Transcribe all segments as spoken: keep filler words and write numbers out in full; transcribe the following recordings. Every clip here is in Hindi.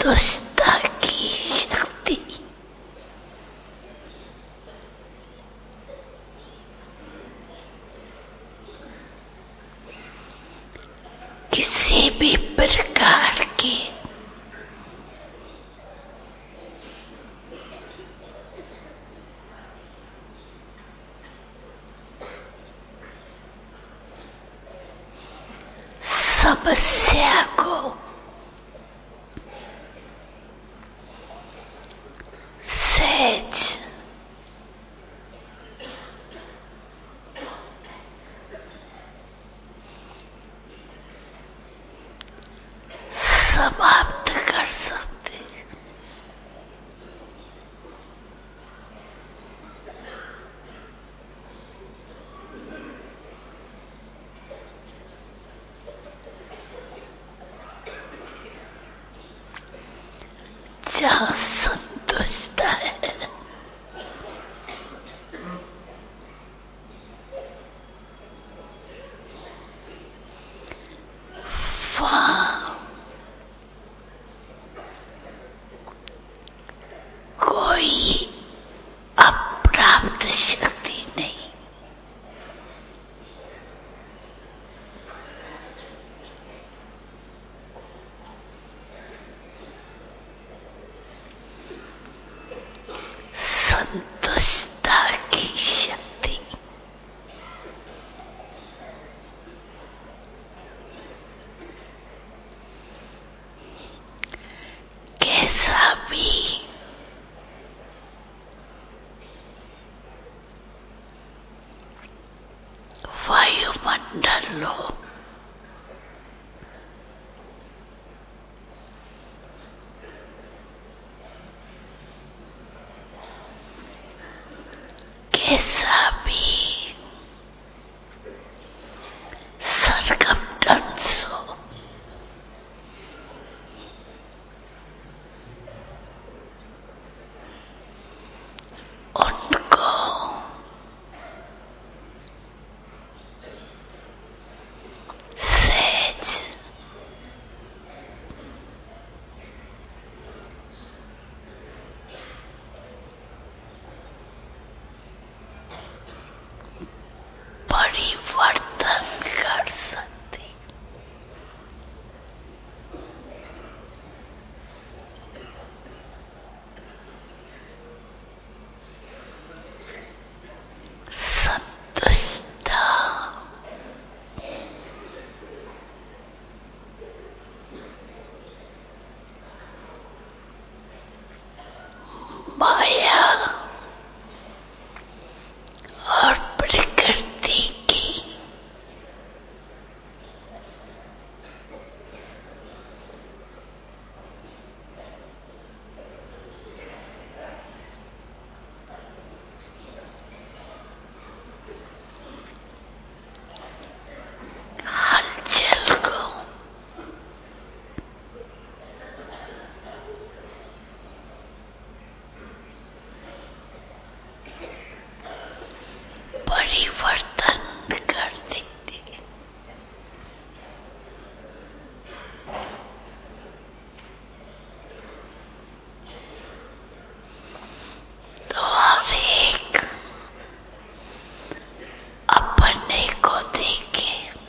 संतुष्टता की शक्ति किसी भी प्रकार की समस्या को सहज समाप्त कर सकते हैं। जहाँ संतुष्टता है वहाँ कोई अप्राप्त शक्ति नहीं। संतुष्टता की शक्ति कैसा भी वायुमंडल हो, कैसा भी सरकमस्टेंस हो, उनको सहज परिवर्तन कर सकते। संतुष्टता माया और प्रकृति की हलचल को परिवर्तन कर देती है। तो हर एक अपने को देखे,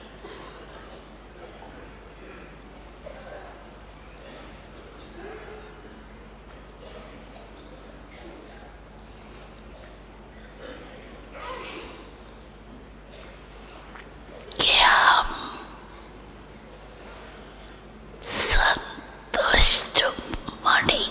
कि हम संतुष्ट मणि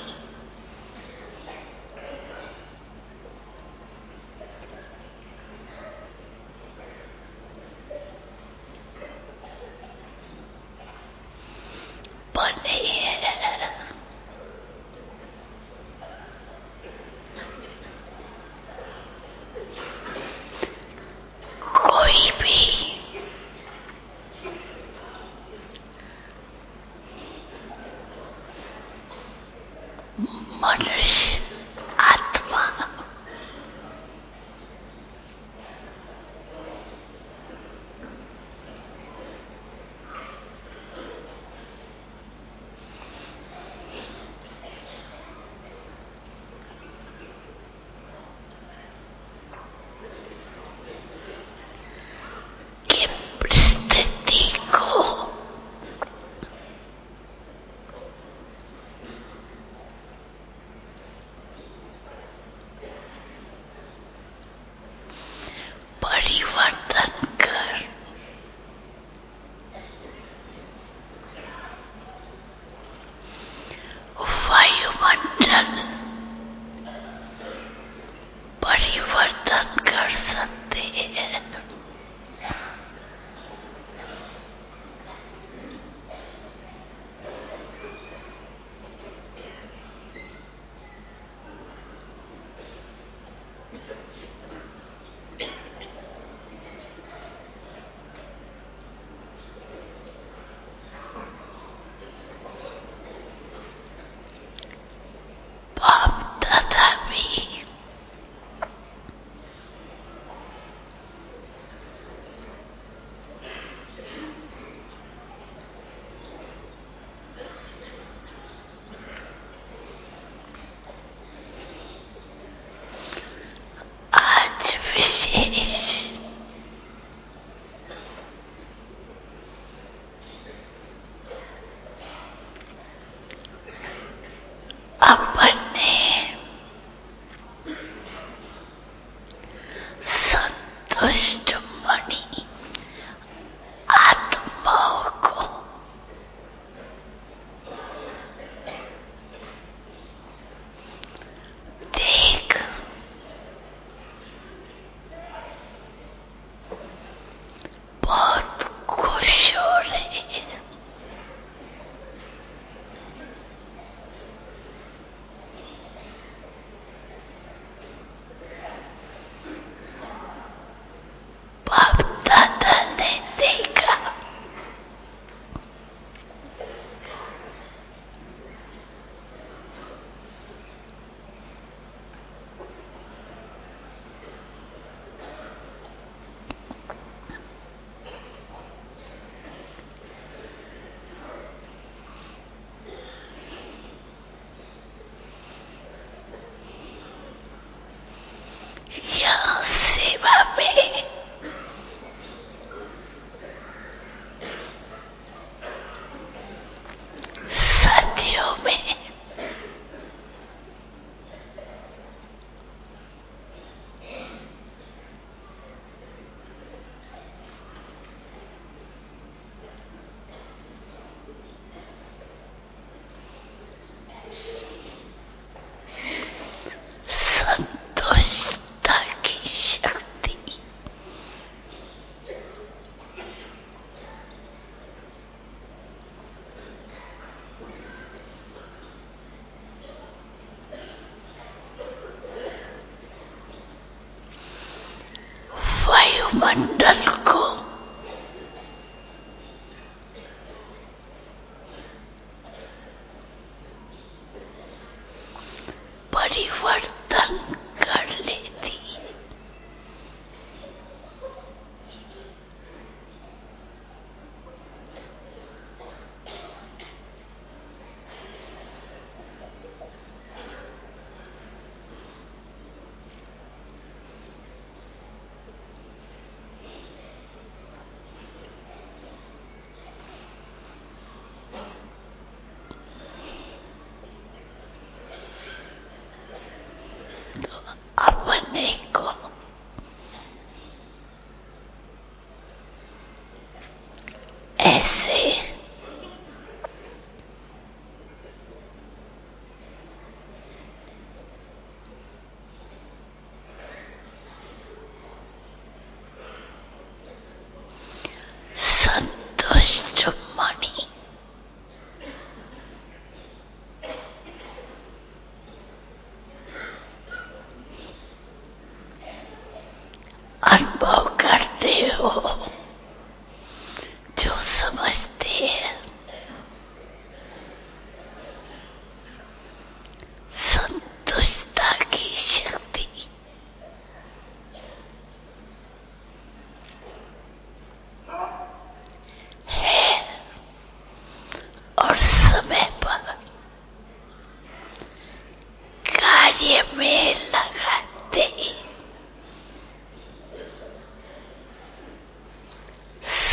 बने हैं। कोई भी मनुष्य आत्मा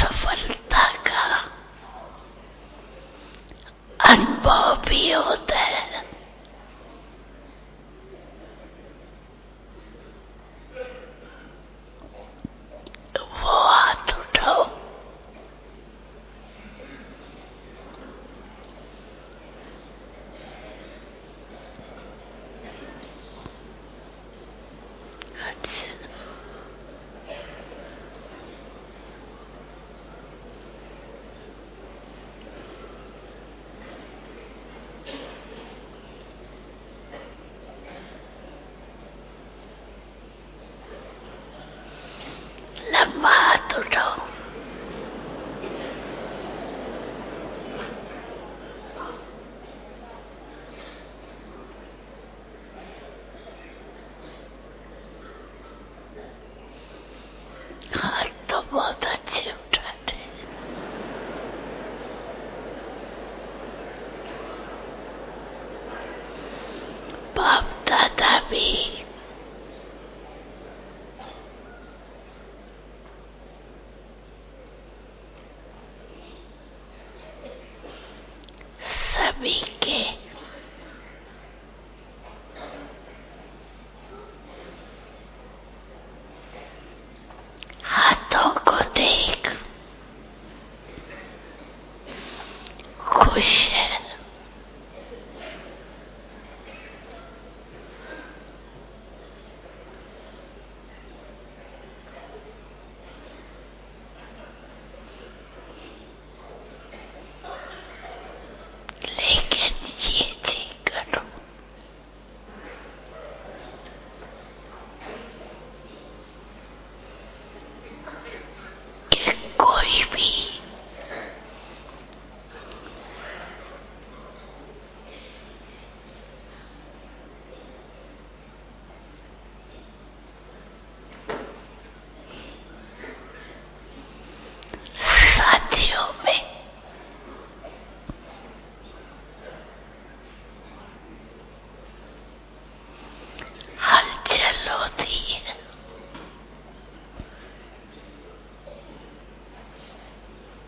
सफलता का अनुभव भी होता है। वो हाथ उठाओ। लंबा हाथ उठाओ। हाथ तो बहुत अच्छे उठाते हैं। बाप दादा भी सभी के हाथों को देख खुश है। लेकिन ये चेक करो कि कोई भी साथियों में हलचल होती है।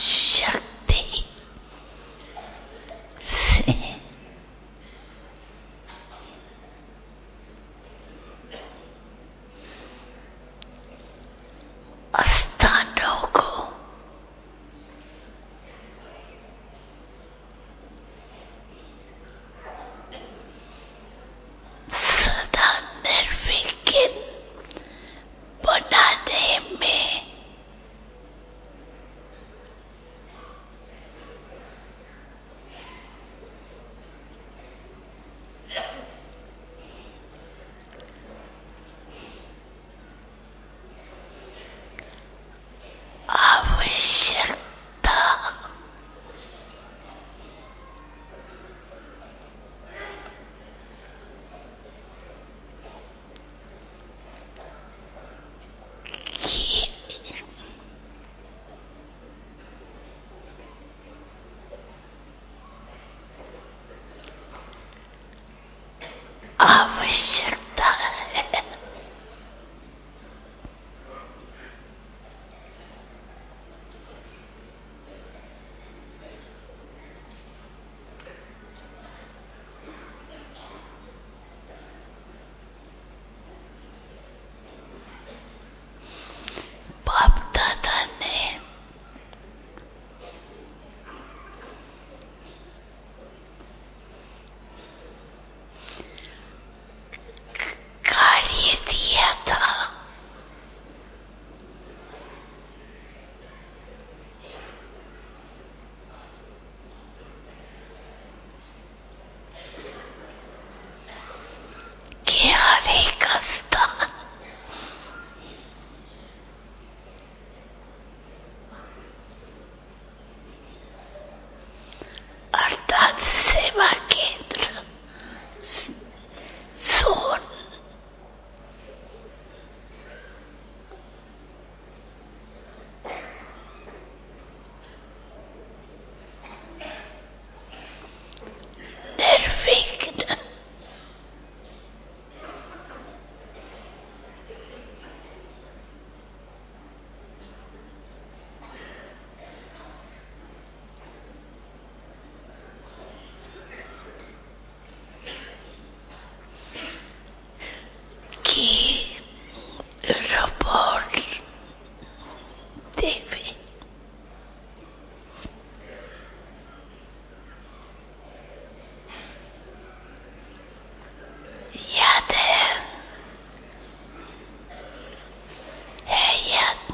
शक्ति से स्थानों को सदा निर्विघ्न बनाने में आवश्यकता की आवश्यकता है। बाप दादा ने कार्य दिया था, कि हर एक स्थान अर्थात सेवा केंद्र सोन निर्विघ्न की रिपोर्ट देवी याद है है याद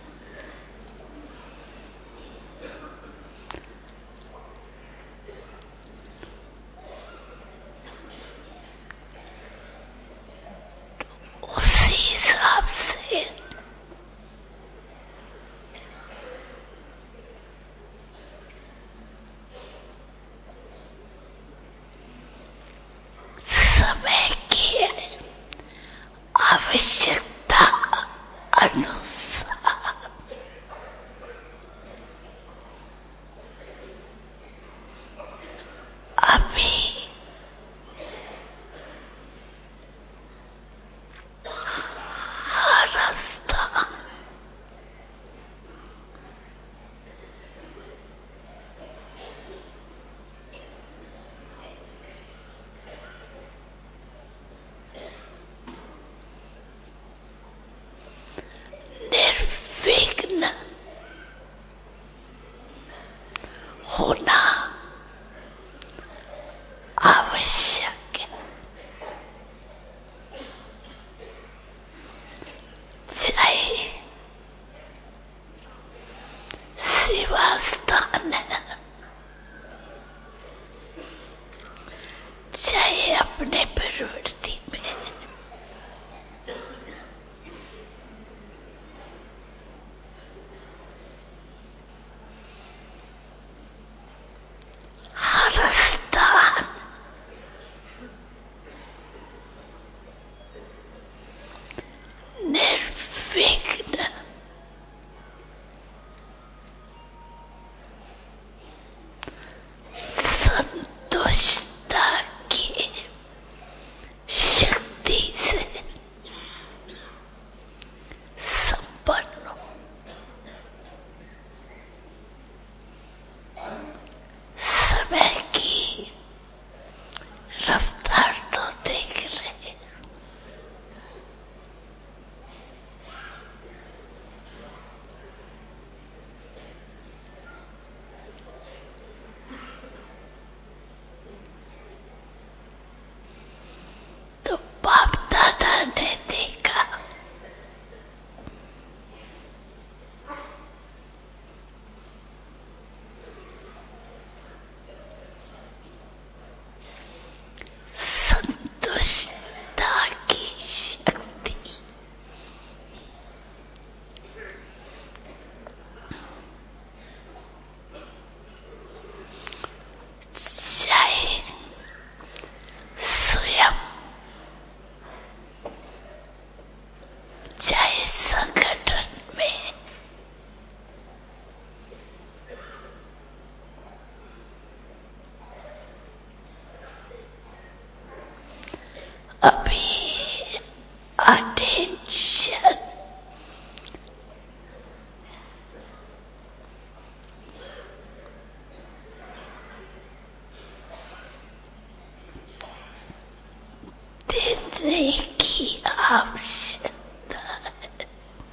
उसी हिसाब से समय की आवश्यकता अनुसार अभी हर स्थान निर्विघ्न होना आवश्यक है। चाहे सेवा स्थान है, चाहे अपने प्रवृत्ति में, हर स्थान निर्विघ्न संतुष्टता की अभी अटेंशन देने की आवश्यकता है।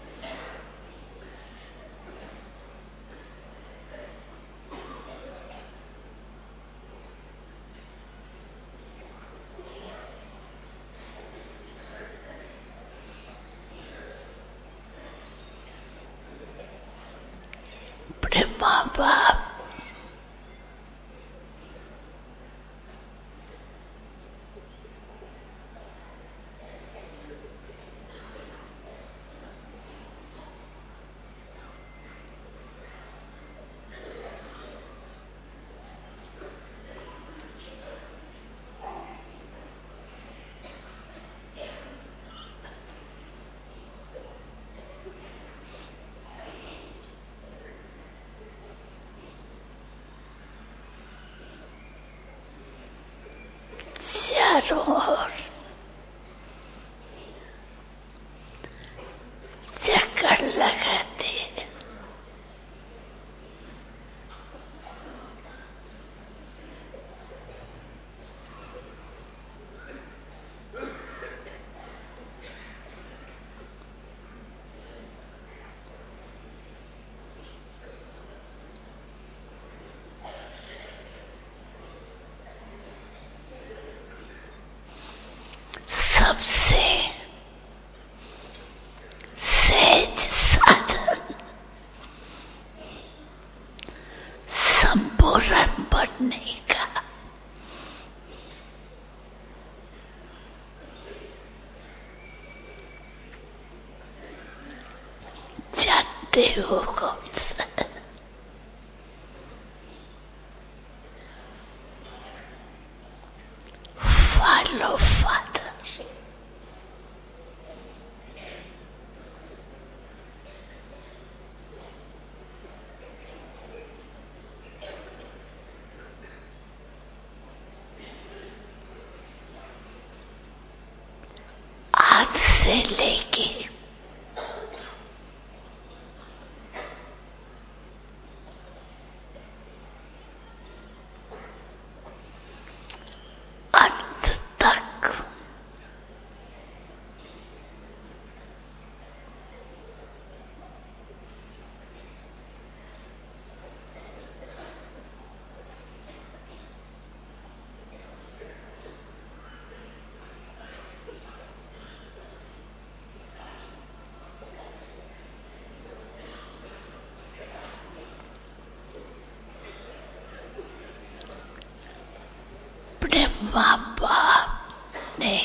अपने माँ बाप चारों ओर चक्कर लगाते हैं। सबसे सहज साधन संपूर्ण बनने का जानते हो कौन सा? Follow Father. आज से लेके अंत तक अपने माँ बाप ने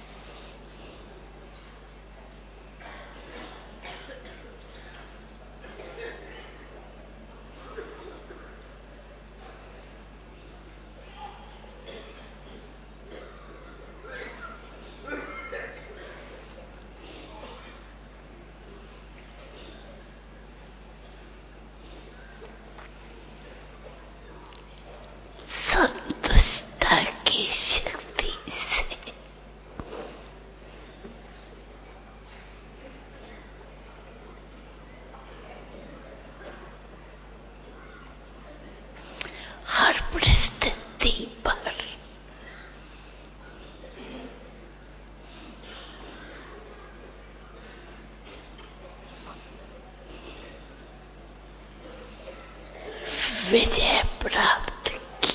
संतुष्टता की शक्ति से हर परिस्थिति पर विजय प्राप्त की।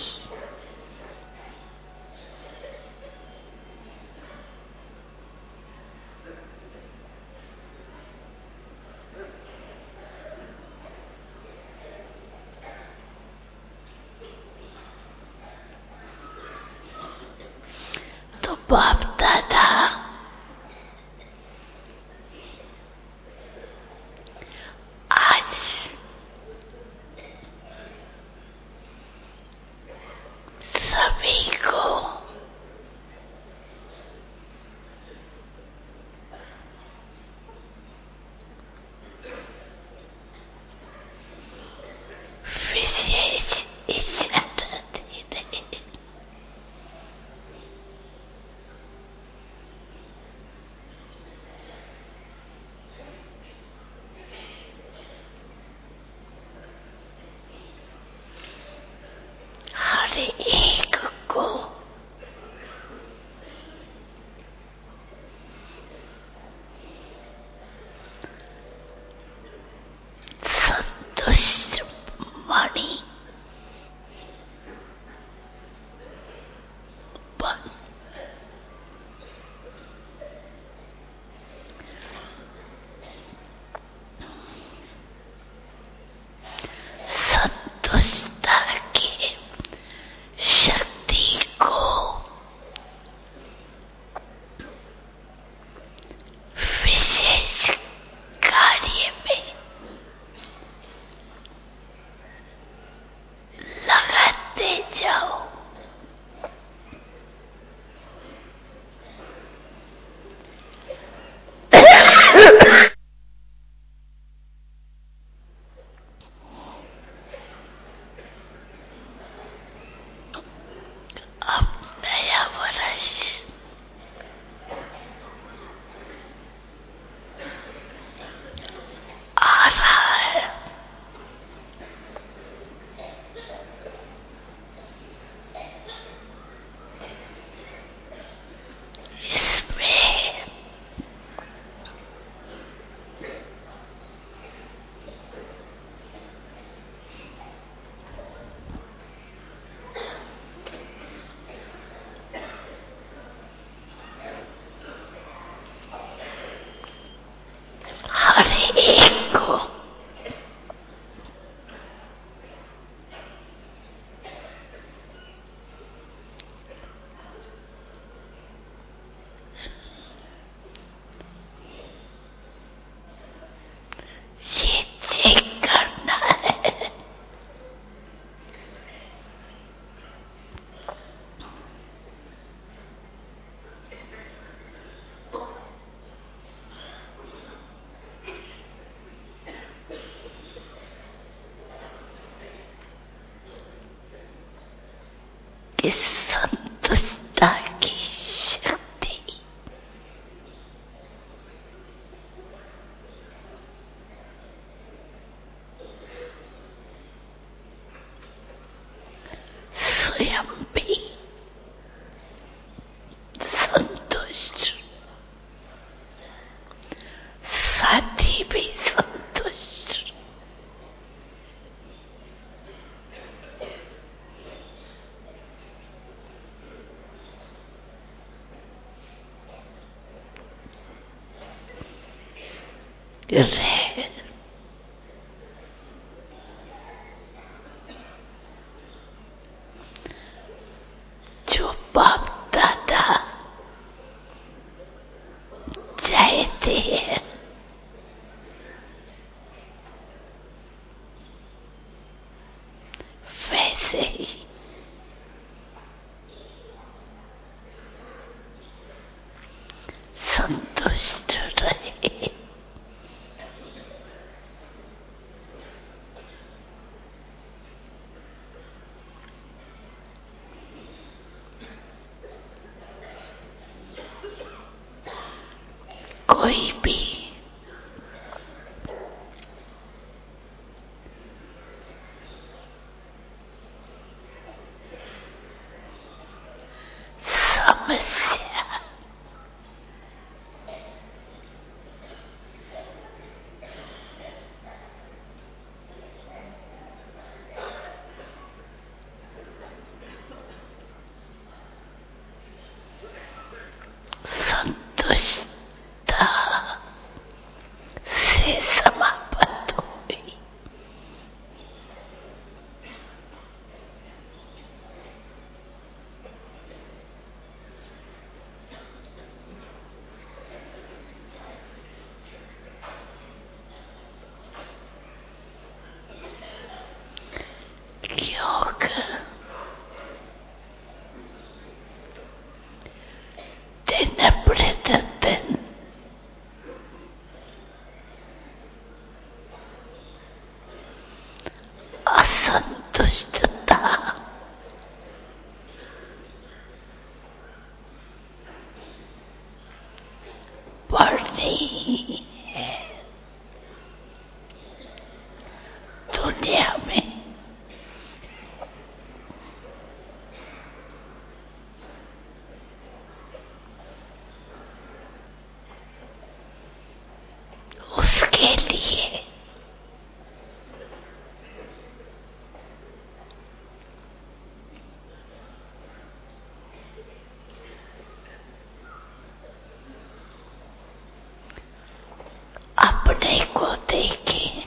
तो बाप दादा आज सभी को विशेष इजाजत दे रहे। हर एक को ये चेक करना है कि संतुष्टता की शक्ति स्वयं भी संतुष्ट, साथी भी संतुष्ट, रहे जो बाप दादा चाहते हैं वैसे ही संतुष्ट रहे। कोई भी समस्या संतुष्टता से समाप्त हुई। योग दिन प्रतिदिन असंतुष्टता बढ़नी है दुनिया में। उसके लिए अपने को देखें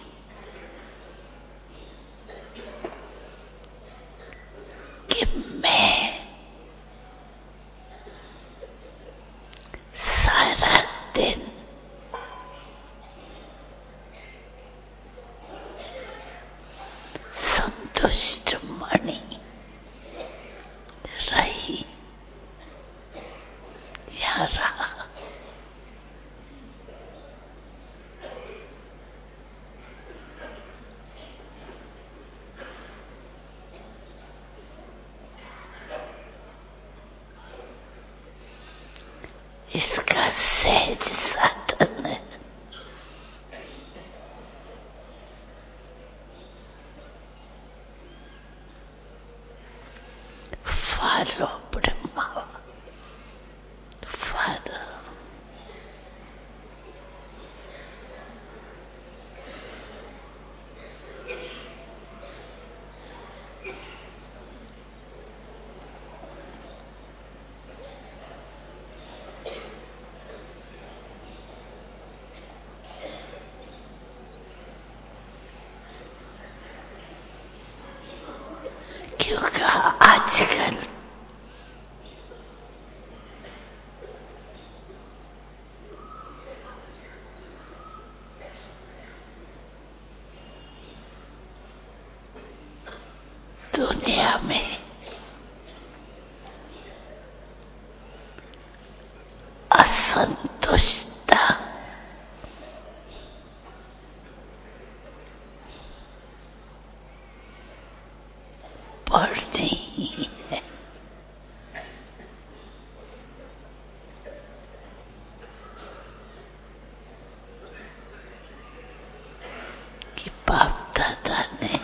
कि मैं सारा दिन संतुष्ट मणि रही या रहा। इसका सहज साधन है फॉलो ब्रह्मा फॉलो दुनिया में असंतुष्टता बढ़नी है। कि बाप दादा ने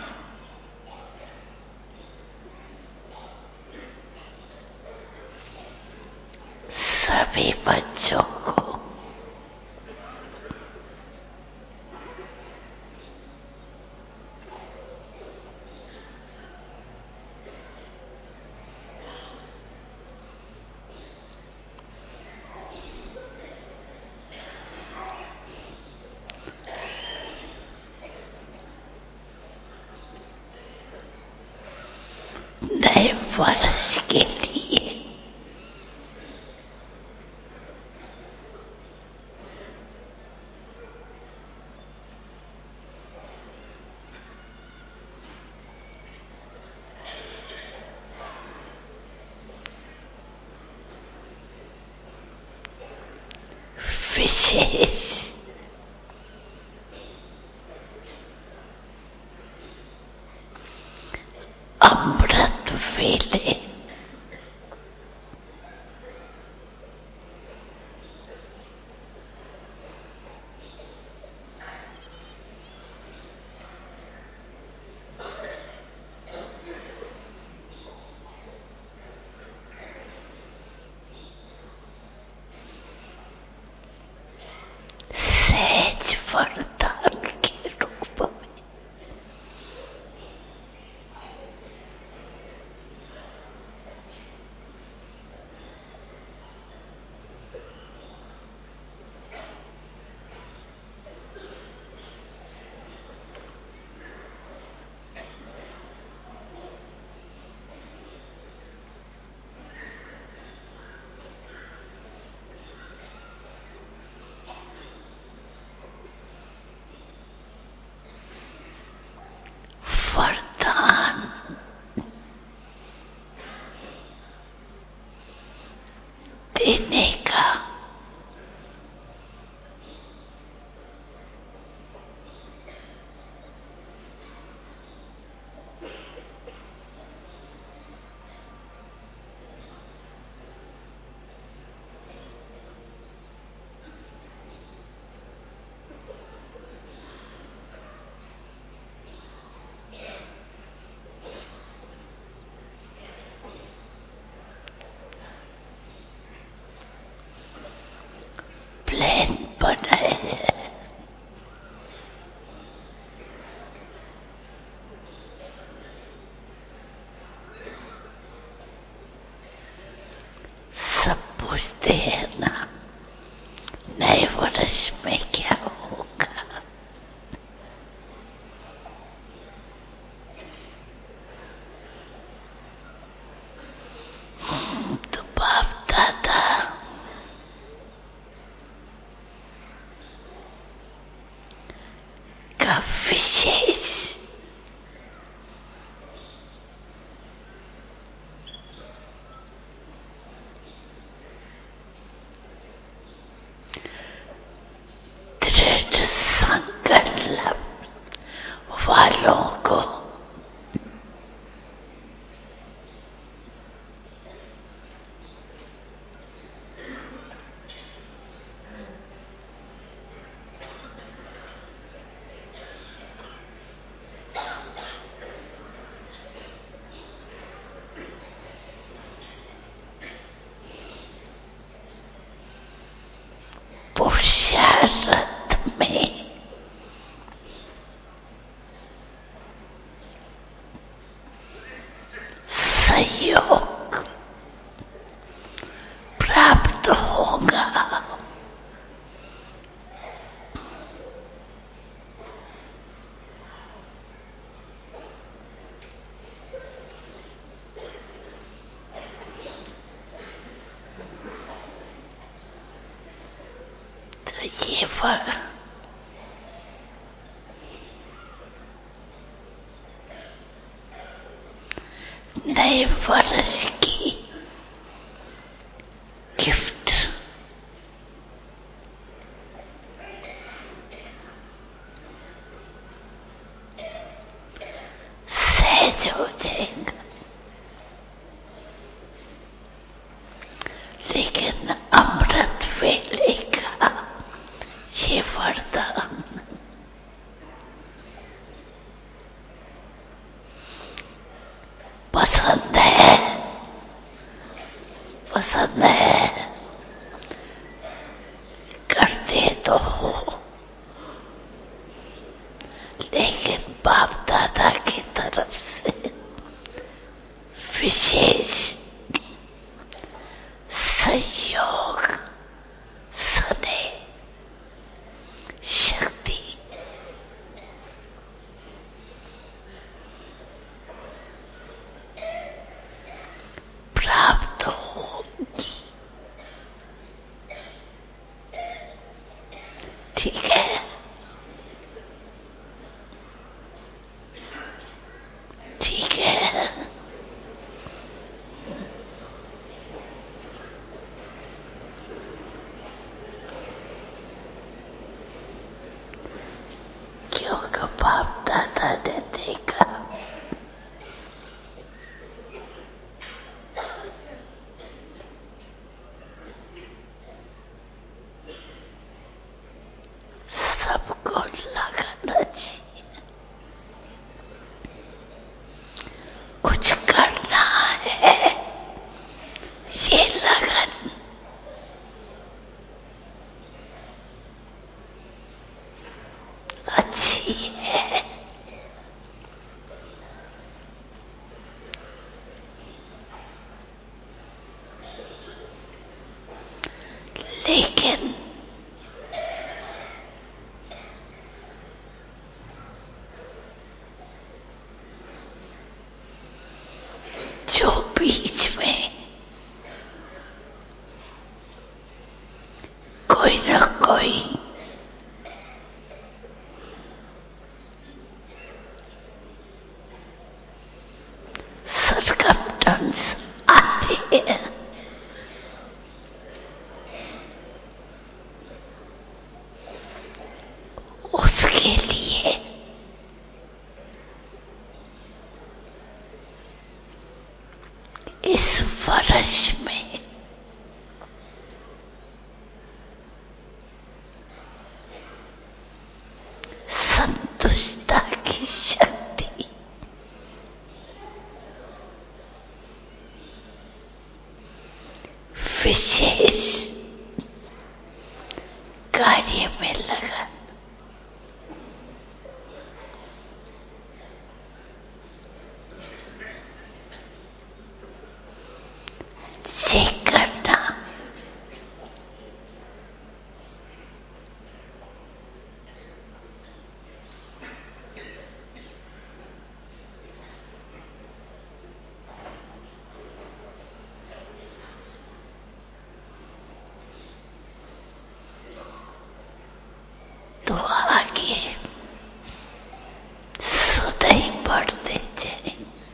सभी बच्चों को नए वर्ष के लिए विशेष अमृत वेले सहज वरदान के रूप में वरदान देने का प्लान बनाए हैं। सब पूछते हैं ना नए वर्ष में क्या होगा। तो बाप दादा का विशेष दृढ़ संकल्प वालों को पुरुषार्थ में सहयोग प्राप्त होगा। तो ये वर नए वर्ष की गिफ्ट सहज हो जाएगा, लेकिन अमृत वेले का ये वरदान पसंद है, पसंद है, करते तो हो, लेकिन बाप दादा की तरफ से विशेष सहयोग, सदैव शक्ति प्राप्त होगी। ठीक है, ठीक है। क्योंकि बाप दादा ने देखा सबको लगाना चाहिए, कुछ करना है, ये लगन अच्छी है। लेकिन जो बीच में कोई न कोई सरकमस्टेंस आते हैं, उसके लिए इस वर्ष में संतुष्टता की शक्ति विशेष कार्य में लगन से करना तो आगे सदैव बढ़ते जाए।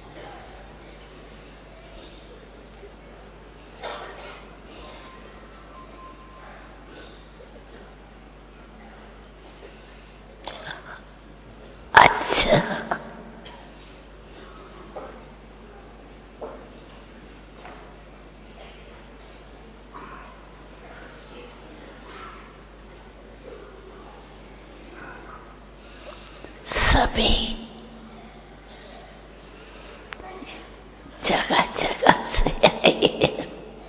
अच्छा, सभी जगह जगह से आए,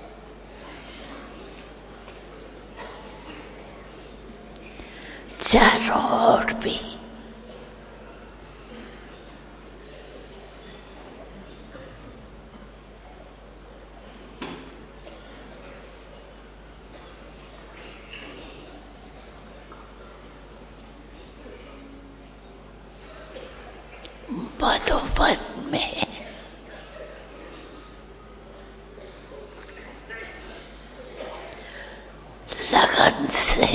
चारों ओर भी बदोबद में लगन से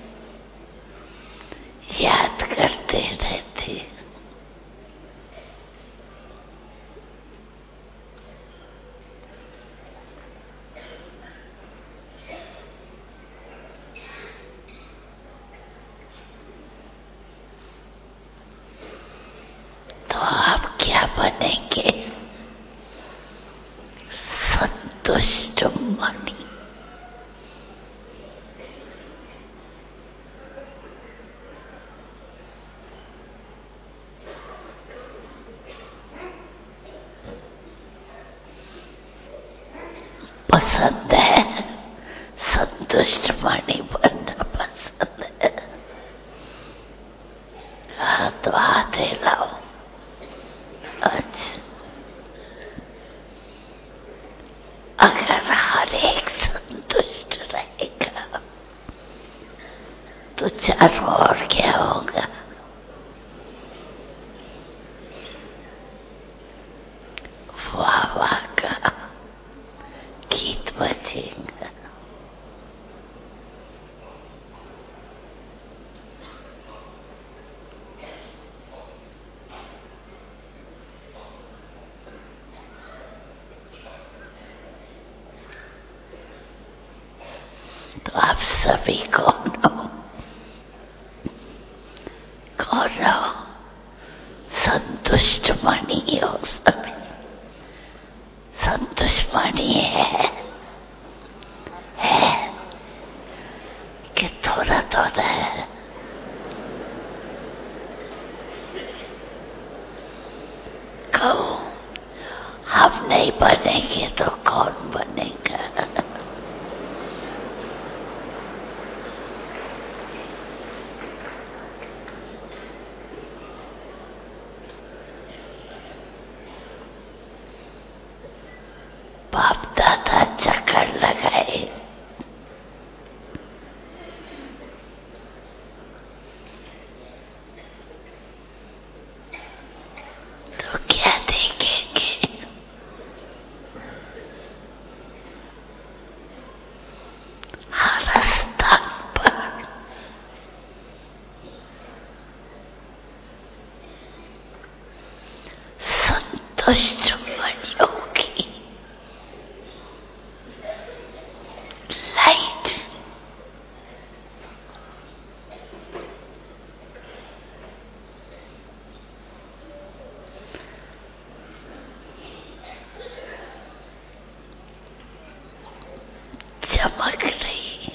याद करते रहते, संतुष्ट वाणी बनना पसंद है। हाँ तो हाथ हिलाओ। अच्छा, अगर हर एक संतुष्ट रहेगा तो चारों ओर क्या होगा? वाह वाह का गीत बजेगा। तो आप सभी कौन हो? कौन हो? संतुष्ट मणि हो सभी। संतुष्ट मणि है, है कि थोड़ा थोड़ा है? कहो, हम नहीं बनेंगे तो कौन बनेगा? बाप दादा चक्कर लगाए, तो क्या देखेंगे? हर स्थान पर संतुष्ट मणियों की लाइट चमक रही।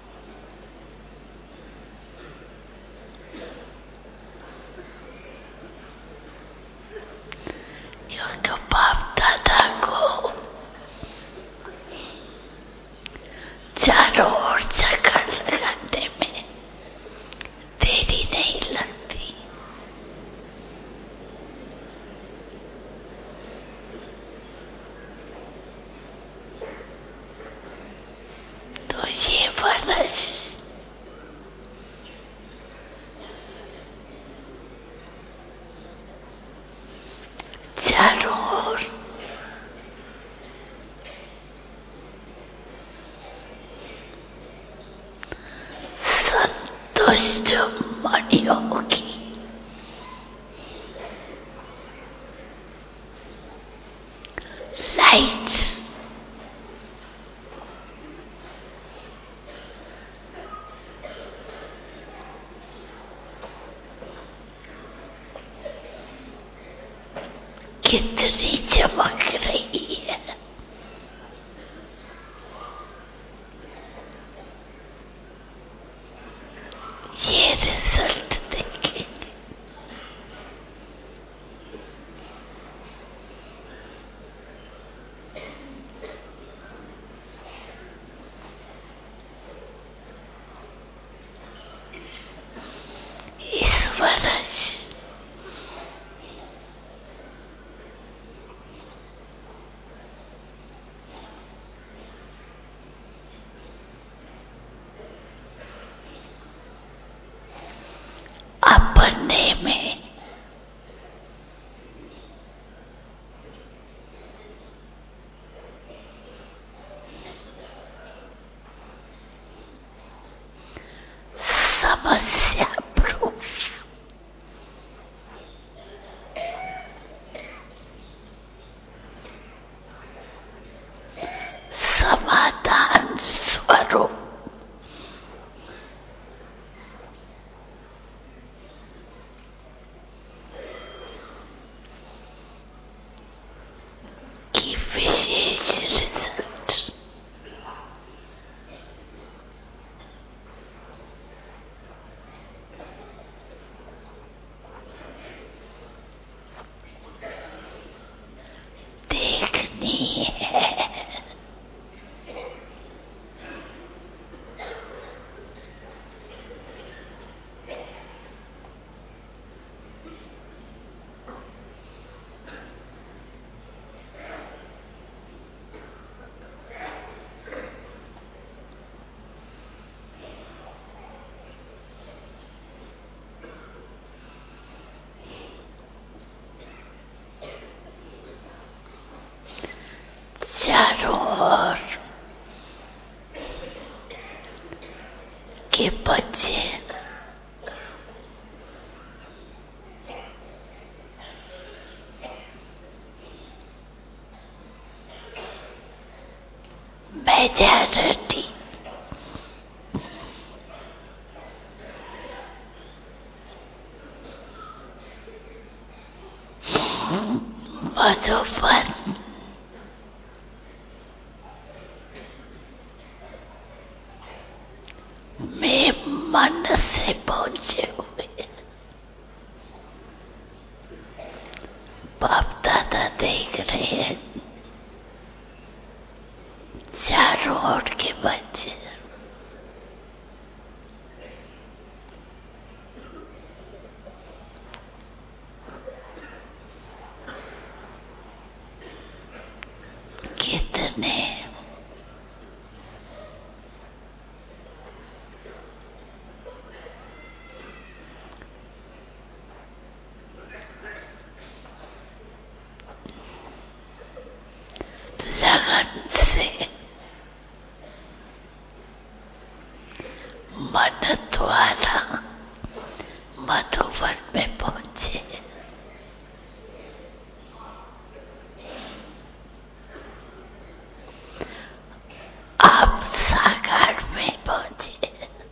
क्योंकि बाप दादा को चारों ओर चक्कर लगाने में देरी नहीं लगती। तो ये वर्ष चारों ओर संतुष्ट मणियों की लाइट कितनी चमक रही है। ये रिजल्ट देखेंगे। इस वर्ष अपने में समस्या प्रूफ ओर के बच्चे मेजॉरिटी मधुबन में मन से पहुंचे हुए बाप दादा देख रहे हैं चारों ओर के बच्चे कितने लगन से मन द्वारा मधुबन में पहुंचे। आप साकार में पहुंचे।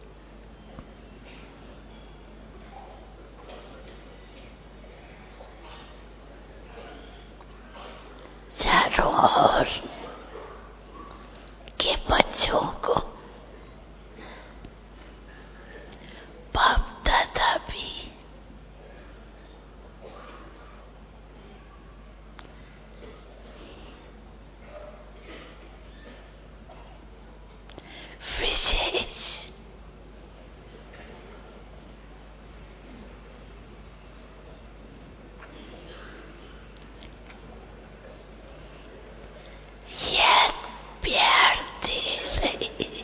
चारों ओर के बच्चों को बाप दादा भी विशेष याद प्यार दे रही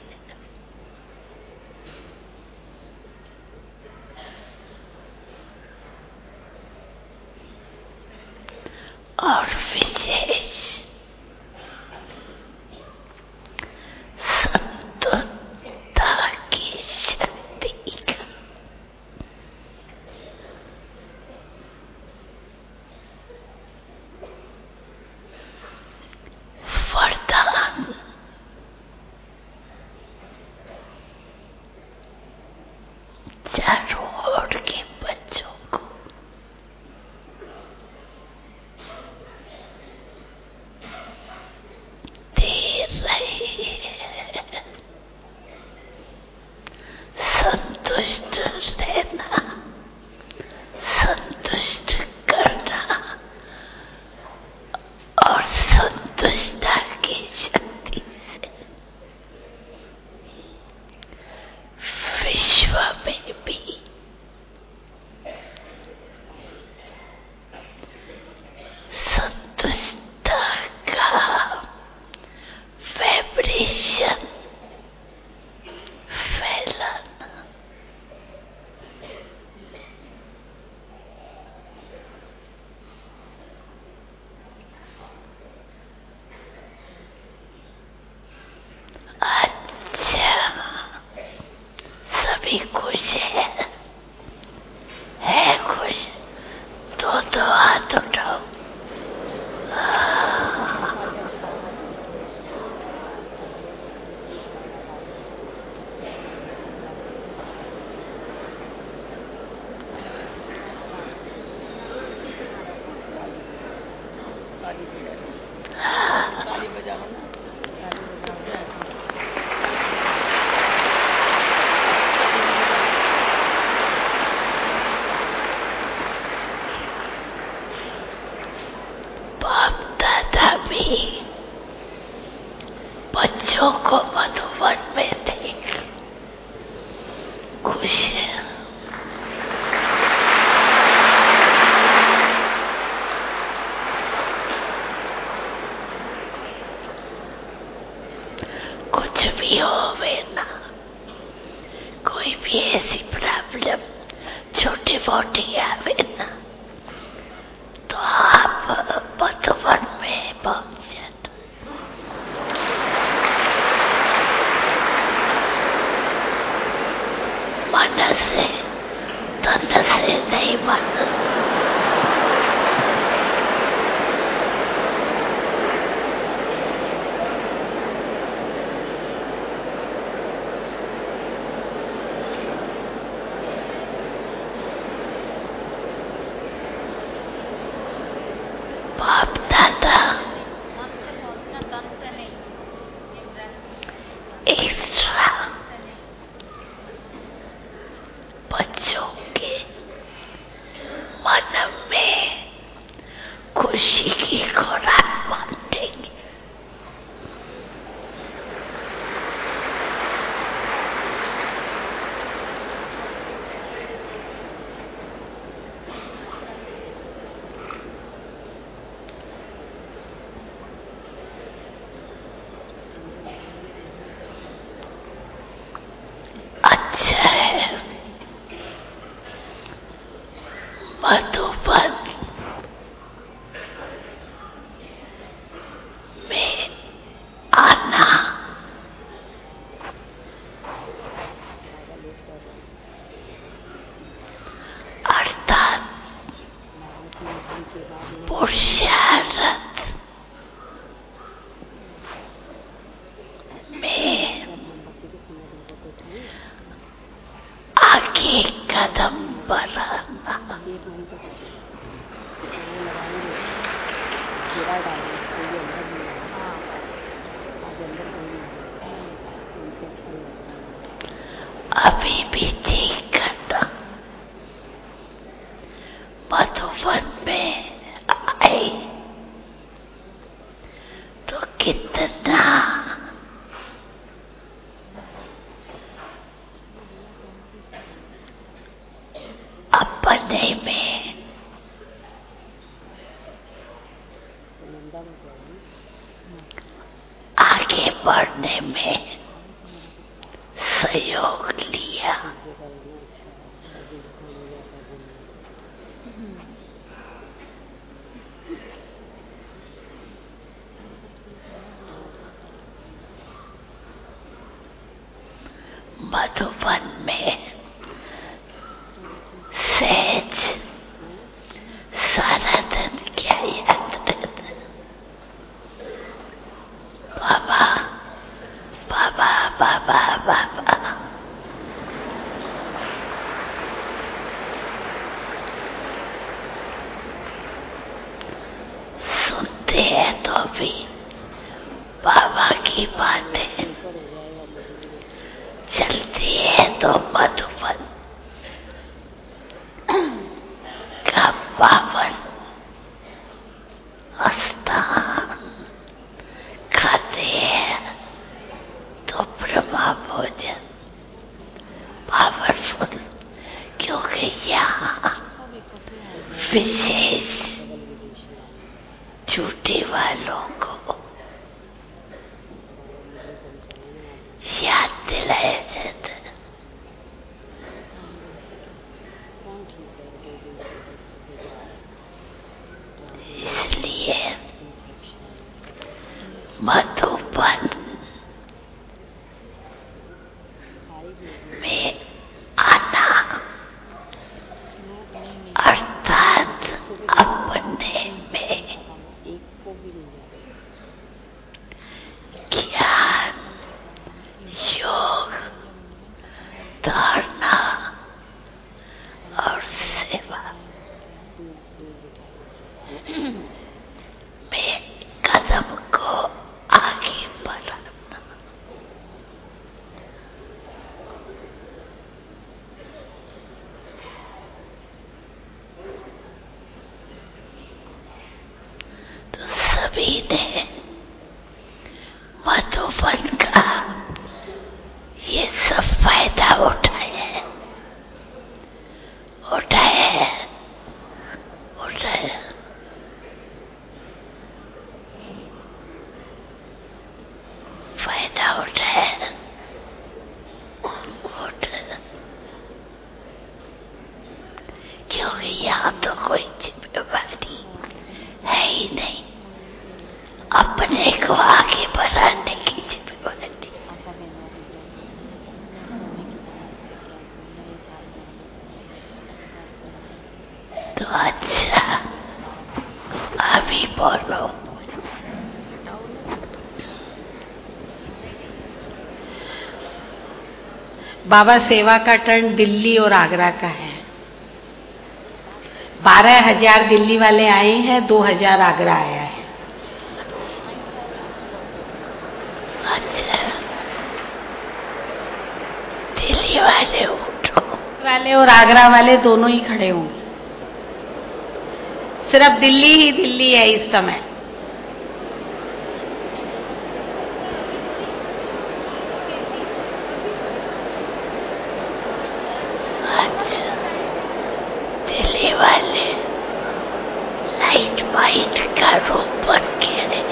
और विशेष संतुष्टता की शक्ति का वरदान चारों ओर के बच्चों को दे रहे हैं। संतुष्ट रहना, संतुष्ट करना और संतुष्टता की शक्ति से विश्व में भी संतुष्टता का वाइब्रेशन फैलाना। अच्छा, सभी खुश है, है खुश तो तो हाथ उठाओ। ताली बजाओ ना, बाप दादा भी बच्चों को मधुबन में देख खुश है। कुछ भी होवे ना, कोई भी ऐसी प्रॉब्लम छोटी मोटी आवे ना, तो आप मधुबन में पहुंच जाते। नहीं माना। बाप दादा एक्स्ट्रा बच्चों के मन में खुशी की खुराक बांटेंगे। अच्छा है मधुबन में आना अर्थात पुरुषार्थ में आगे कदम बढ़ाना। अभी भी ठीक करना। मधुबन में आए तो कितना अपने में आगे बढ़ने में सहयोग लिया। मधुबन में सहज सारा दिन क्या याद रहता। बाबा बाबा बाबा बाबा सुनते हैं तो भी बाबा की बातें चलती है तो मधुबन का पावन स्थान खाते हैं तो ब्रह्मा भोजन पावरफुल, क्योंकि यहाँ विशेष झूठे वालों को याद दिलाया जाता है। इसलिए मधुबन में आना अर्थात अपने में ज्ञान योग धारणा और सेवा में कदम को आगे बढ़ाना। तो सभी ने मधुबन का ये सब फायदा उठाया है उठाया है उठाया फायदा उठाया उठाया, क्योंकि यहाँ तो कोई जिम्मेवारी है ही नहीं अपने को आगे बढ़ाने की जिम्मेवारी। अच्छा अभी बोलो। बाबा सेवा का टर्न दिल्ली और आगरा का है। बारह हजार दिल्ली वाले आए हैं, दो हजार आगरा आया है। अच्छा दिल्ली वाले उठो, वाले और आगरा वाले दोनों ही खड़े होंगे। सिर्फ दिल्ली ही दिल्ली है इस समय। अच्छा दिल्ली वाले लाइट वाइट का रूप बन के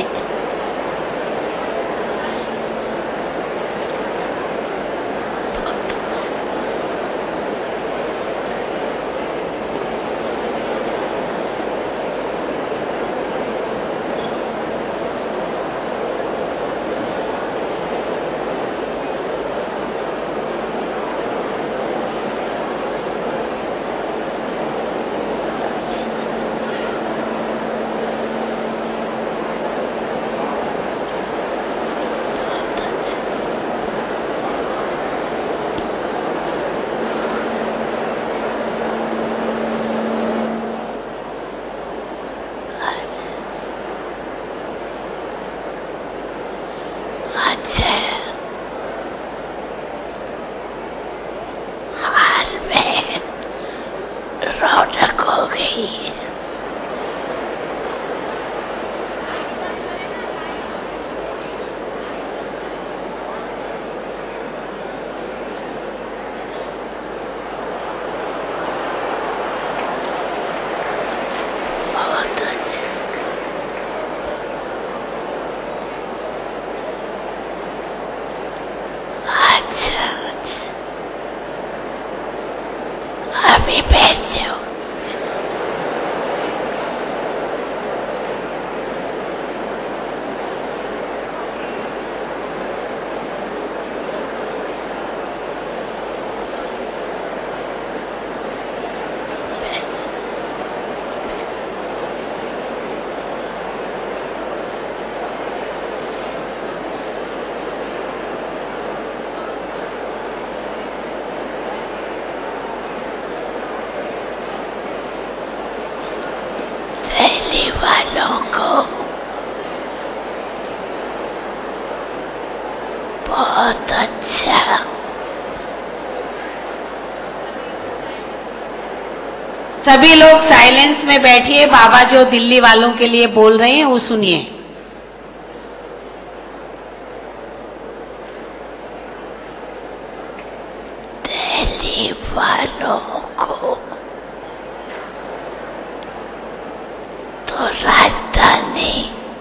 रौनक हो गई। बहुत अच्छा। अच्छा अच्छा अभी बैठ जाओ। दिल्ली वालों को बहुत अच्छा। सभी लोग साइलेंस में बैठिए। बाबा जो दिल्ली वालों के लिए बोल रहे हैं वो सुनिए। दिल्ली वालों को तो राजधानी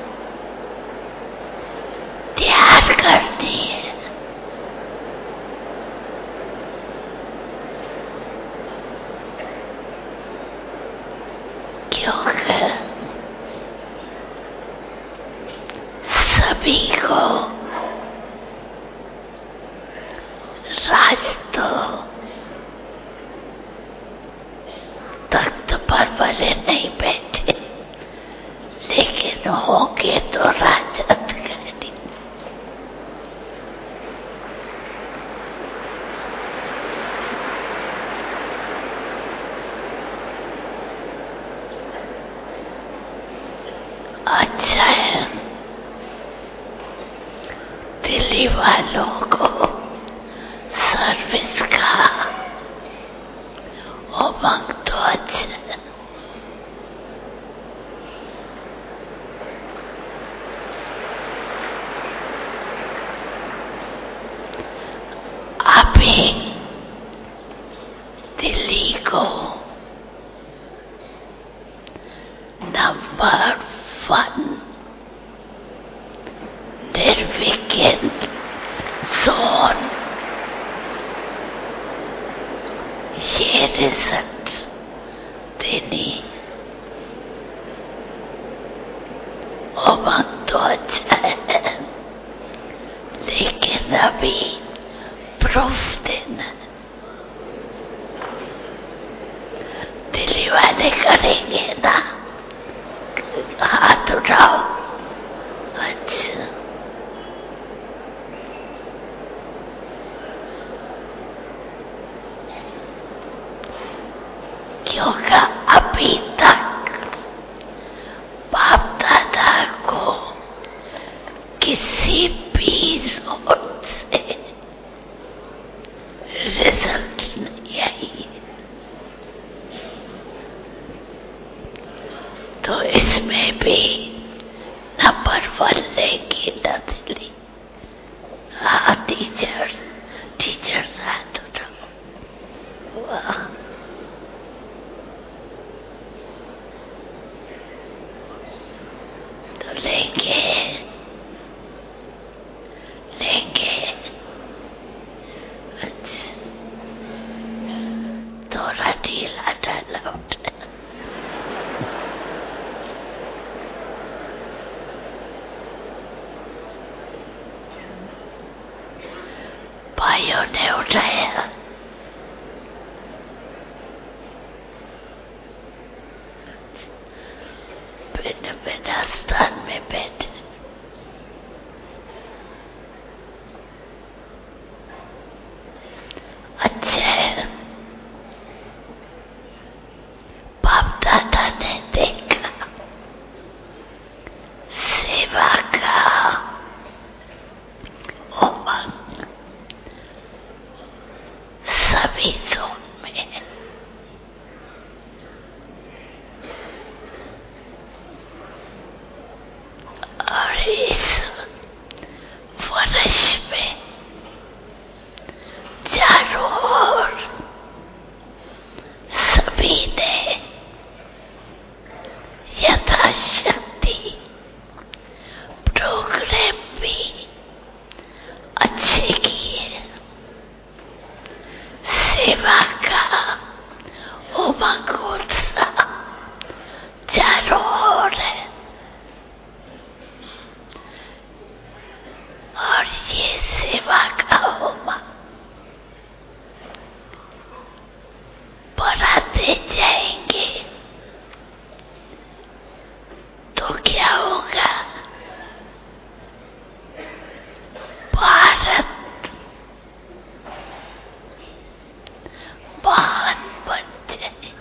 तैयार करनी है। क्योंकि सभी को राज तो तख्त पर भले नहीं बैठे, लेकिन होंगे तो राजत करेंगे। अच्छा है दिल्ली वालों को सर्विस का उमंग तो अच्छा है। अभी दिल्ली को नंबर वन निर्विघ्न जोन ये रिजल्ट देनी उमंग तो अच्छा है, लेकिन अभी प्रूफ देना। दिल्ली वाले करेंगे ना, हाथ उठाओ। अच्छा, क्योंकि अभी तक बाप दादा को किसी भी सोच से रिजल्ट नहीं आई, तो इसमें भी नंबर वन लेगी न दिल्ली। हाँ टीचर्स टीचर्स हाथ उठाओ। वाह, तो लेंगे लेंगे। अच्छा, थोड़ा ढीला डाला उठा। भाइयों ने उठाया। बिना बिना स्थान में बैठे। अच्छा है, बाप दादा ने देखा सेवा का उमंग सभी जोन में है। और इस वर्ष में चारों ओर सभी ने यथाशक्ति प्रोग्राम भी अच्छे किए। सेवा का उमंग उत्साह चारों ओर है। और ये सेवा का उमंग बढ़ाते जाएंगे तो क्या होगा? भारत महान बन जाएगा।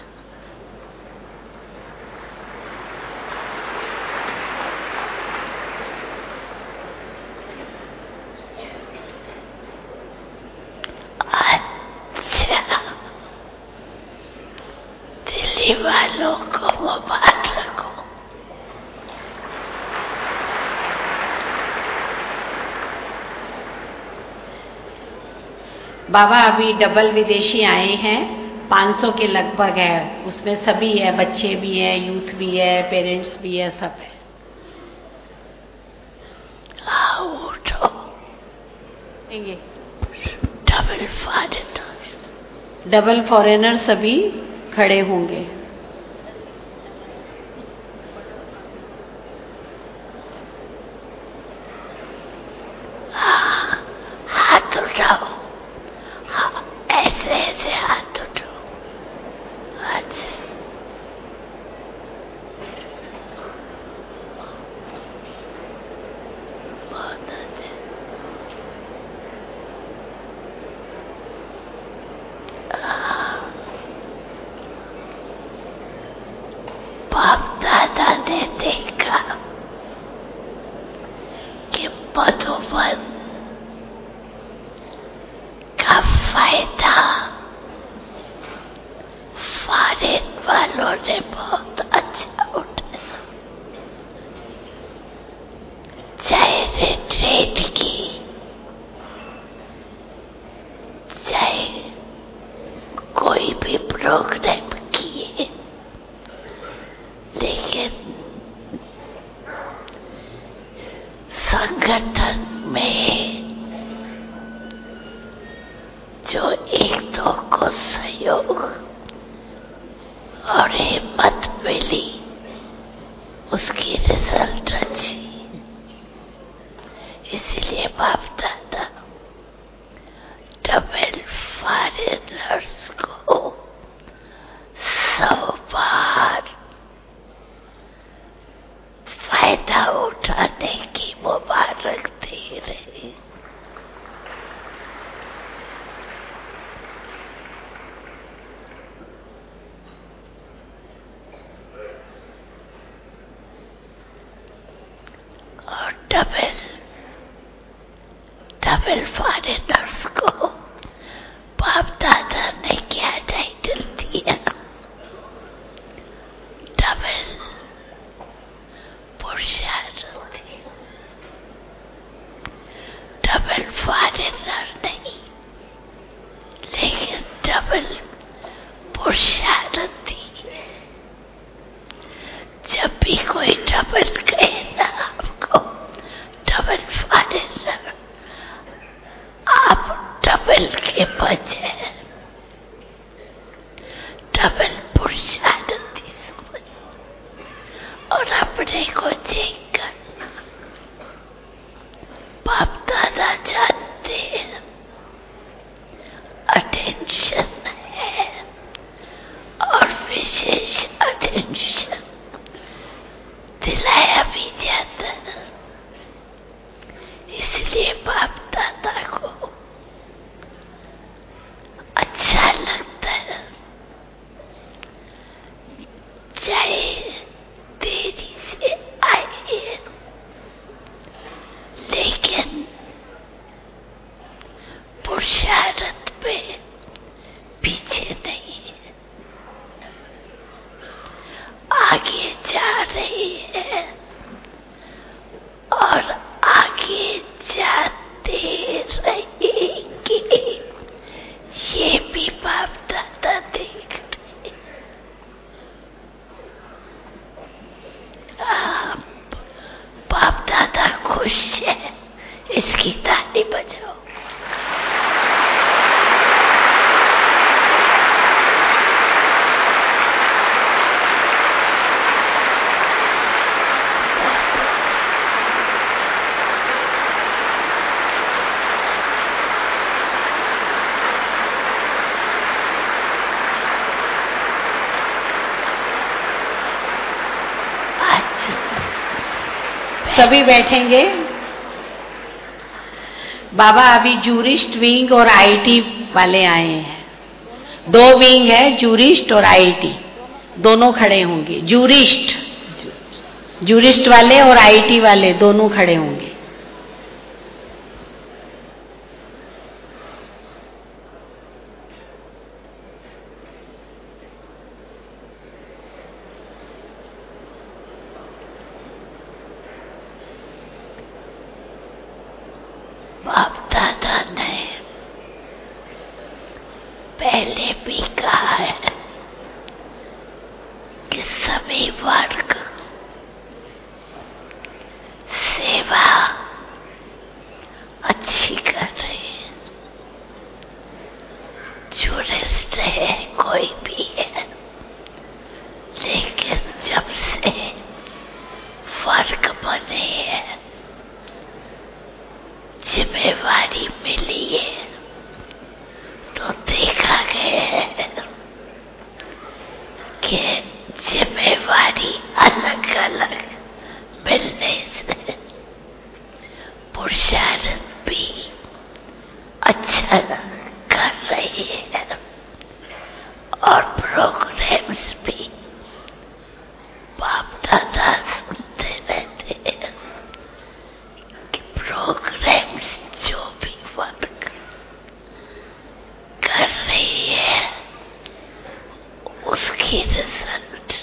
अच्छा, दिल्ली वालों को मुबारक हो। बाबा अभी डबल विदेशी आए हैं, पाँच सौ के लगभग है। उसमें सभी है, बच्चे भी है, यूथ भी है, पेरेंट्स भी है, सब है। आओ उठो। डबल फॉरेनर डबल फॉरेनर सभी खड़े होंगे। हाँ, हाथ उठाओ। हाँ, ऐसे ऐसे हाथ उठाओ। अच्छा, बहुत अच्छा। बाप दादा ने देखा कि मधुबन का फायदा फॉरेन वालों ने बहुत अच्छा उठाया। चाहे रिट्रीट की, चाहे कोई भी प्रोग्राम किए, लेकिन संगठन में जो एक दो को सहयोग और हिम्मत मिली, उसकी रिजल्ट अच्छी। इसलिए बाप दादा डबल फॉरेनर्स को सौ डबल फॉरेनर्स को बाप दादा ने क्या टाइटल दिया? डबल पुरुषार्थी, डबल फॉरेनर नहीं, लेकिन डबल पुरुषार्थी। जब भी कोई डबल कहे ना आपको डबल फॉरेनर, आप डबल के बजाय डबल पुरुषार्थी समझ और अपने को चेक करना। बाप दादा जानते हैं अटेंशन है और विशेष अटेंशन दिलाया भी जाता है। इसलिए बाप दादा को अच्छा लगता है, चाहे देरी से आए, लेकिन पुरुषार्थ पे पीछे नहीं, आगे जा रही है और आगे जाते रहेंगे। ये भी बाप दादा देख रहे। आप बाप दादा खुश है, इसकी ताली बजाओ। सभी बैठेंगे। बाबा अभी जूरिस्ट विंग और आईटी वाले आए हैं। दो विंग है, जूरिस्ट और आईटी, दोनों खड़े होंगे। जूरिस्ट जूरिस्ट वाले और आईटी वाले दोनों खड़े होंगे। बाप दादा ने पहले भी कहा है कि सभी वर्ग सेवा अच्छी कर रहे हैं। जूरिस्ट है, कोई भी है, लेकिन जब से वर्ग बने हैं, जिम्मेवारी मिली है, तो देखा गया है कि जिम्मेवारी अलग अलग मिलने से पुरुषार्थ भी अच्छा कर रही है और प्रोग्राम्स भी बाप दादा सुनते रहते हैं कि प्रोग्राम्स जो भी वर्क कर रही है उसकी रिजल्ट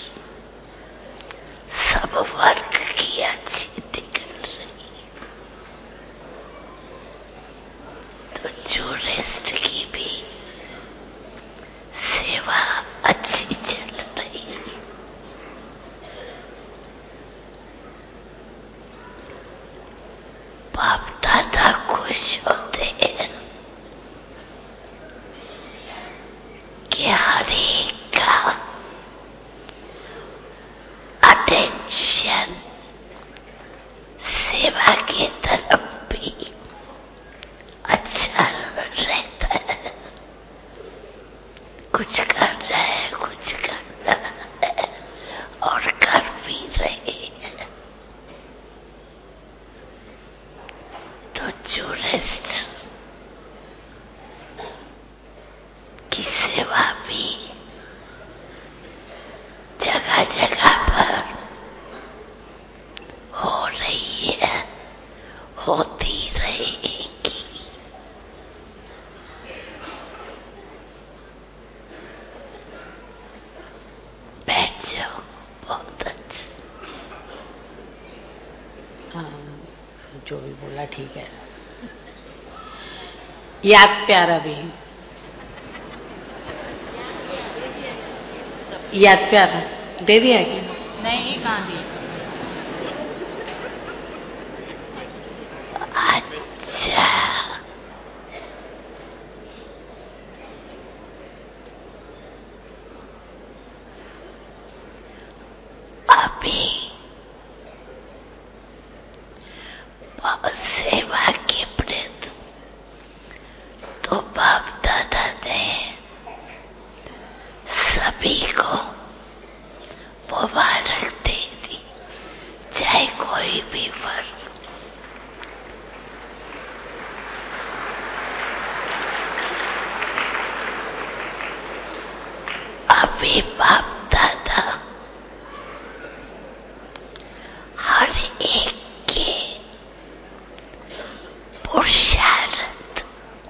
सब वर्क की अच्छी निकल रही है। तो जूरिस्ट की भी सेवा अच्छी चल रही है। बाप दादा खुश होते हैं कि हर एक का अटेंशन सेवा की तरफ भी अच्छा रहता है। कुछ कर रहा है, कुछ कर रहा है और कर भी रहे हैं। तो जूरिस्ट की सेवा भी जगह जगह पर हो रही है, होती रहेगी। वाला ठीक है। याद प्यारा भी, याद प्यारा दे दिया क्या? नहीं, कहाँ दिया? अच्छा, अभी सेवा के प्रति तो बाप दादा ने सभी को मुबारक दे दी, चाहे कोई भी वर्ग। अभी बाप दादा हर एक के पुरुषार्थ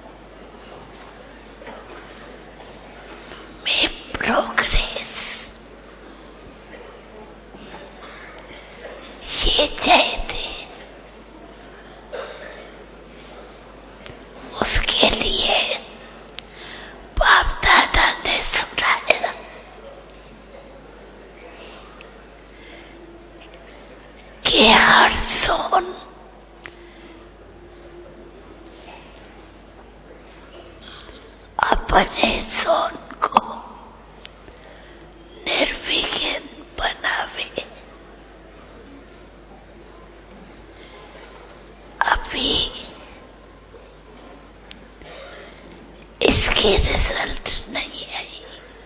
में प्रोग्रेस ये चाहते, उसके लिए बाप दादा ने सुनाया कि हर सोन अपने सोन को निर्विघ्न बनावे। अभी इसके रिजल्ट नहीं आई,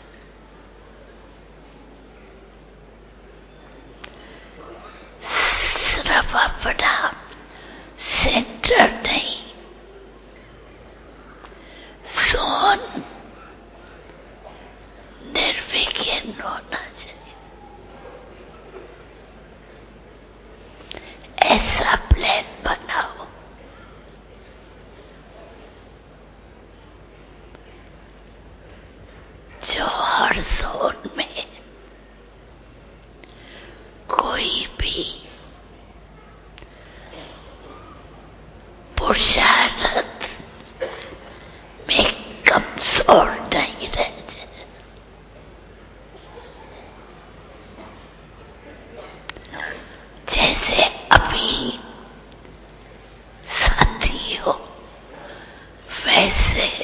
सिर्फ अपना सेंटर नहीं, सोन निर्विघ्न होना चाहिए, ऐसा प्लान बनाओ। जो हर जोन में कोई भी पुरुषार्थ में कमजोर नहीं रहते। जैसे अभी साथी हो, वैसे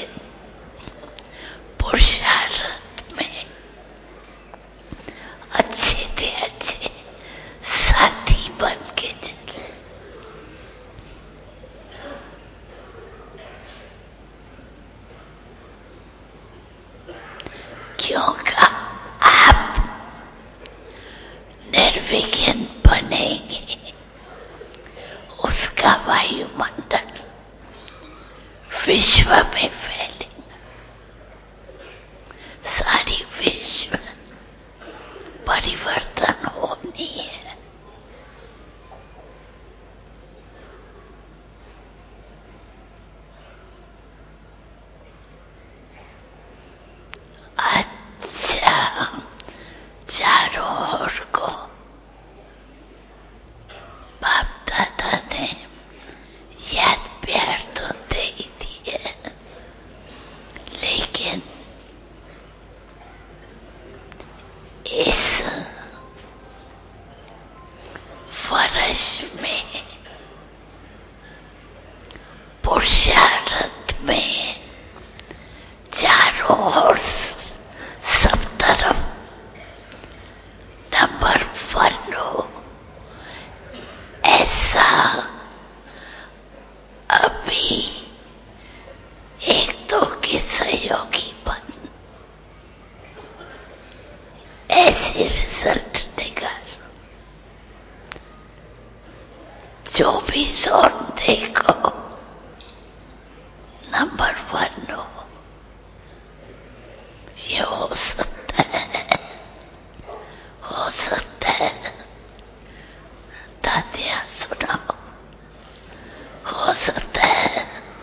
पुरुषार्थ में अच्छे से अच्छे साथी बन के चले। क्योंकि आप निर्विघ्न बनेंगे, उसका वायुमंडल विश्व में फैलेगा, सारी विश्व परिवर्तन होनी है। अच्छा, चारों ओर को बाप दादा ने याद प्यार तो दे ही दिए, लेकिन इस वर्ष में पुरुषार्थ में चारों ओर सब तरफ नंबर वन हो, ऐसा अभी एक दो के सहयोगी बन ऐसे रिजल्ट निकाल। जो भी जोन देखो नंबर वन हो, ये हो सकता है, हो सकता है। दादिया सुनाओ, हो सकता है।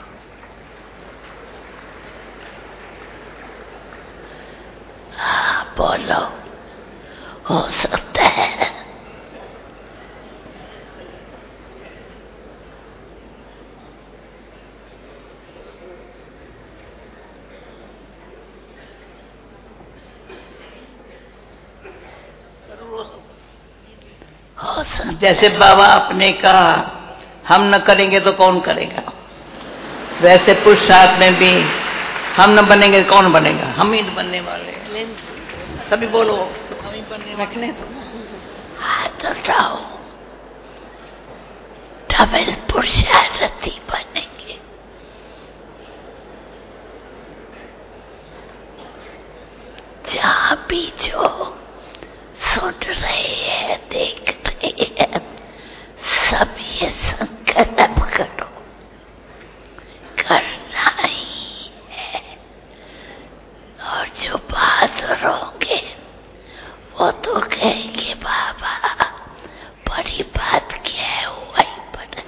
हाँ बोलो, हो सकता है। जैसे बाबा आपने कहा हम न करेंगे तो कौन करेगा, वैसे पुरुषार्थ में भी हम न बनेंगे कौन बनेगा, हम ही बनने वाले हैं। सभी बोलो हम ही बनने रखने हाथ उठाओ, डबल पुरुषार्थी बनेंगे। जहाँ भी जो सुन रहे हैं देख रहे हैं सब ये संकल्प करो, करना ही है। और जो बहादुर होंगे वो तो कहेंगे बाबा बड़ी बात क्या है, वही बना।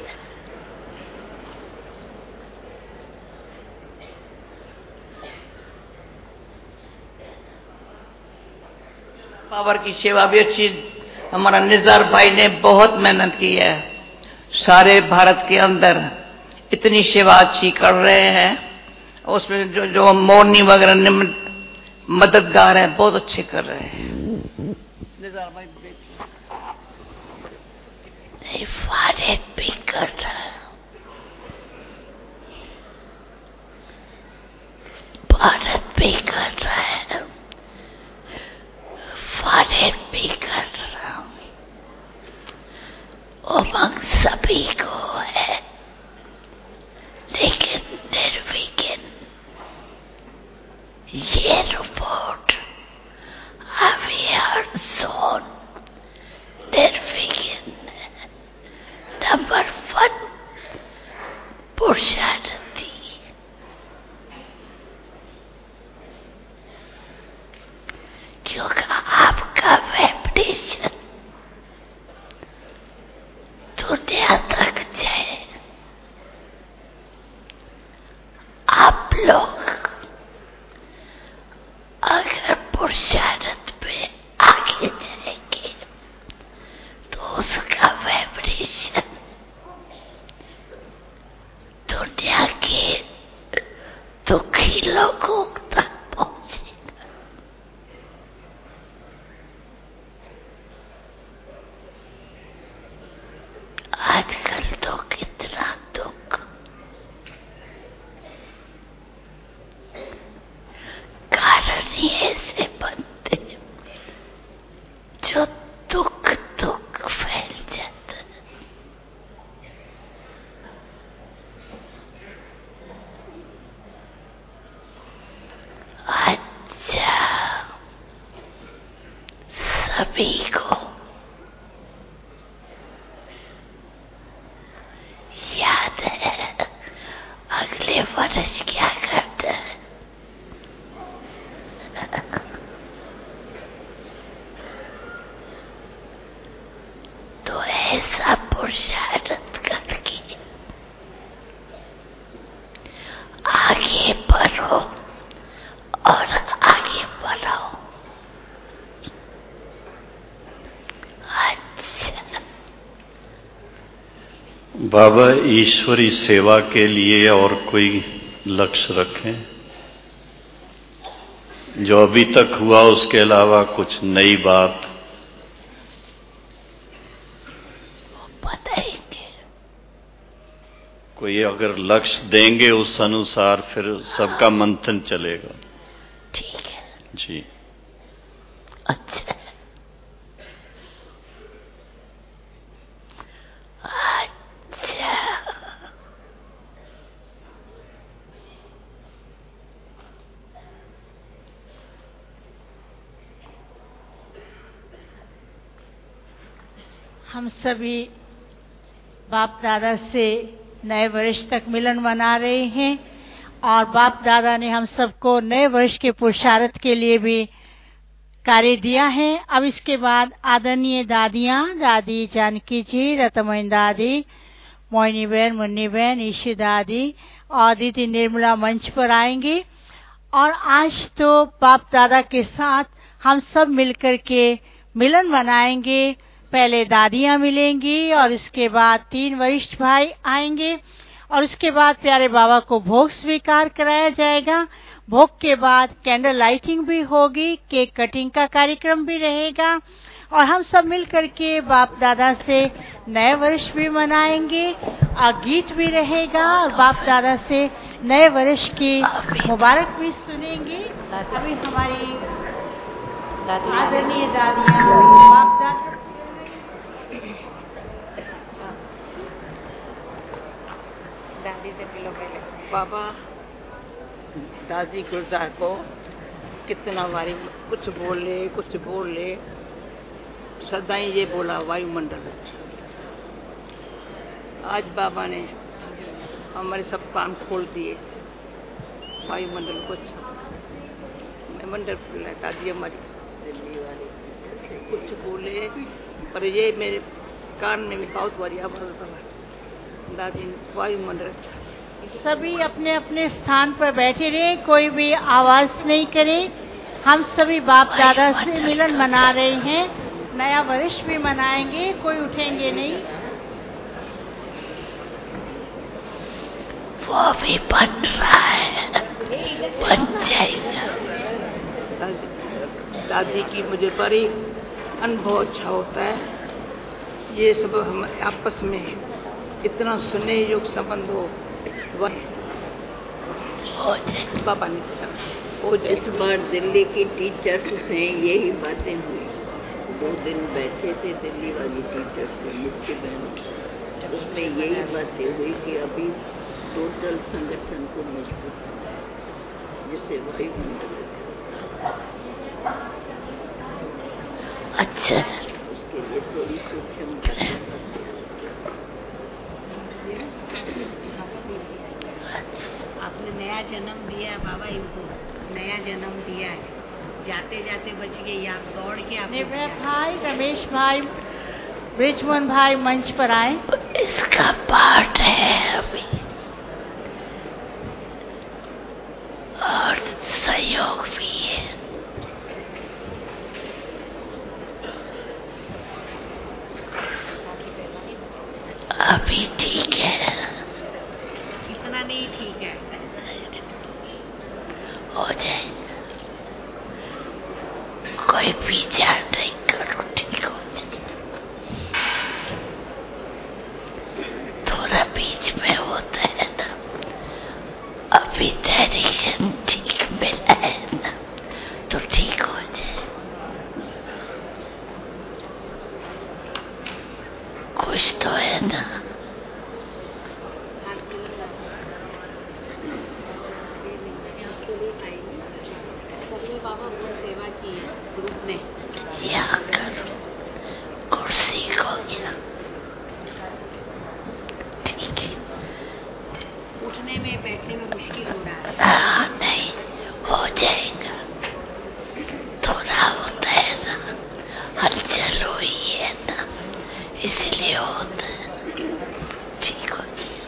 पावर की सेवा भी अच्छी, हमारा निजार भाई ने बहुत मेहनत की है, सारे भारत के अंदर इतनी सेवा अच्छी कर रहे हैं। उसमें जो जो मोरनी वगैरह मददगार हैं बहुत अच्छे कर रहे हैं। निजार भाई नहीं फारेट भी कर रहा है, भारत भी कर रहा है, फारेट भी कर रहा हूं। उमंग सभी को है लेकिन निर्विघ्न ये रिपोर्ट अभी हर जोन निर्विघ्न नंबर वन पुरुषार्थी। क्योंकि आपका वाइब्रेशन दुनिया तक जाए। आप लोग अगर पुरुषार्थ पे आगे जाएंगे तो उसका वाइब्रेशन दुनिया के दुखी लोगों तक पहुंचेगा। आजकल तो कितना दुख, कारण ही ऐसे बनते जो दुख दुख फैल जाता है। अच्छा सभी को याद है अगले वर्ष क्या करना है? तो ऐसा पुरुषार्थ करके आगे बढ़ो और आगे बढ़ाओ। अच्छा बाबा ईश्वरी सेवा के लिए और कोई लक्ष्य रखें जो अभी तक हुआ, उसके अलावा कुछ नई बात बताएंगे। कोई अगर लक्ष्य देंगे उस अनुसार फिर सबका मंथन चलेगा। ठीक है जी अच्छा अच्छा हम सभी बाप दादा से नए वर्ष तक मिलन मना रहे हैं और बाप दादा ने हम सबको नए वर्ष के पुरुषार्थ के लिए भी कार्य दिया है। अब इसके बाद आदरणीय दादियाँ, दादी जानकी जी, रतमोहन दादी, मोहिनी बहन, मुन्नी बहन, ईशी दादी और दीदी निर्मला मंच पर आएंगी और आज तो बाप दादा के साथ हम सब मिलकर के मिलन मनाएंगे। पहले दादियाँ मिलेंगी और इसके बाद तीन वरिष्ठ भाई आएंगे और उसके बाद प्यारे बाबा को भोग स्वीकार कराया जाएगा। भोग के बाद कैंडल लाइटिंग भी होगी, केक कटिंग का कार्यक्रम भी रहेगा और हम सब मिल करके बाप दादा से नए वर्ष भी मनाएंगे और गीत भी रहेगा और बाप दादा से नए वर्ष की मुबारक भी सुनेंगे। अभी हमारी आदरणीय दादियाँ बाप दादा दादी से मिलो पहले। बाबा दादी गुलजार को कितना बारी कुछ बोले कुछ बोले, सदा ही ये बोला वायुमंडल। आज बाबा ने हमारे सब काम खोल दिए, वायुमंडल को मैं मंडल लगा दी हमारी दिल्ली वाली। कुछ बोले पर ये मेरे कान में भी बहुत बारी आवाज पड़ा, दादी ने वायुमंडल अच्छा। सभी अपने अपने स्थान पर बैठे रहे, कोई भी आवाज नहीं करे। हम सभी बाप दादा से मिलन मना रहे हैं, नया वर्ष भी मनाएंगे, कोई उठेंगे नहीं। वो भी बन रहा है, बन जाएगा। दादी की मुझे बड़ी अनुभव अच्छा होता है। ये सब हम आपस में इतना सुने योग संबंध हो, वह बाबा ने हो जाए। इस बार दिल्ली की टीचर्स से यही बातें हुई। दो दिन बैठे थे दिल्ली वाली टीचर्स से, मुख्य बहन, उसमें यही बातें हुई कि अभी टोटल संगठन को मजबूत करना है, जिससे वायुमंडल अच्छा, उसके लिए थोड़ी सूक्ष्म आपने नया जन्म दिया है बाबा, इनको नया जन्म दिया है। जाते जाते बच गए, आप दौड़ के आपने भाई रमेश भाई ब्रिजमोहन भाई मंच पर आए। इसका पाठ है अभी और सहयोग भी है। अभी ठीक है, इतना नहीं ठीक है, हो जाए। कोई विचार नहीं करो, ठीक हो जाए। थोड़ा बीच में होता है ना, अभी डायरेक्शन ठीक मिला है ना, तो ठीक हो जाए। कुछ तो है ना। सबने बाबा बहुत सेवा की है ग्रुप ने। यहाँ करो, कुर्सी को गया, ठीक है। उठने में बैठने में मुश्किल हो रहा है। हाँ, नहीं हो जाएगा। थोड़ा होता है ना, हलचल हुई है ना, इसलिए होता है। ठीक हो गया।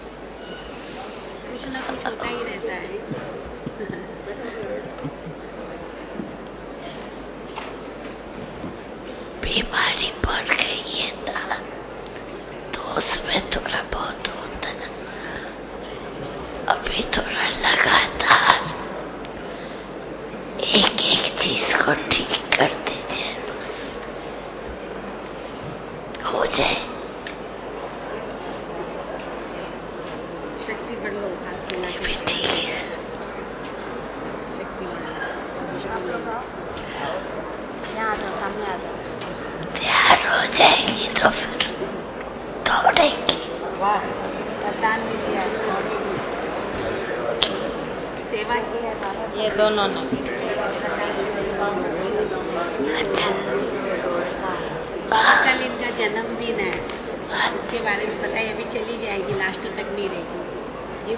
कुछ ना कुछ होता ही रहता है। बीमारी बढ़ गई है ना, तो उसमें थोड़ा बहुत होता है। अभी थोड़ा लगातार एक एक चीज को ठीक कर दीजिए, हो जाए। शक्ति बढ़ लो, भी ठीक है। शक्ति यहाँ आ जाओ, सामने आ जाओ। तैयार हो जाएगी तो फिर दौड़ेगी। वाह, वरदान भी दिया, सेवा की है बाबा। ये दोनों ने बाबा, कल इनका जन्मदिन है, उसके बारे में पता है। अभी चली जाएगी, लास्ट तक नहीं रहेगी।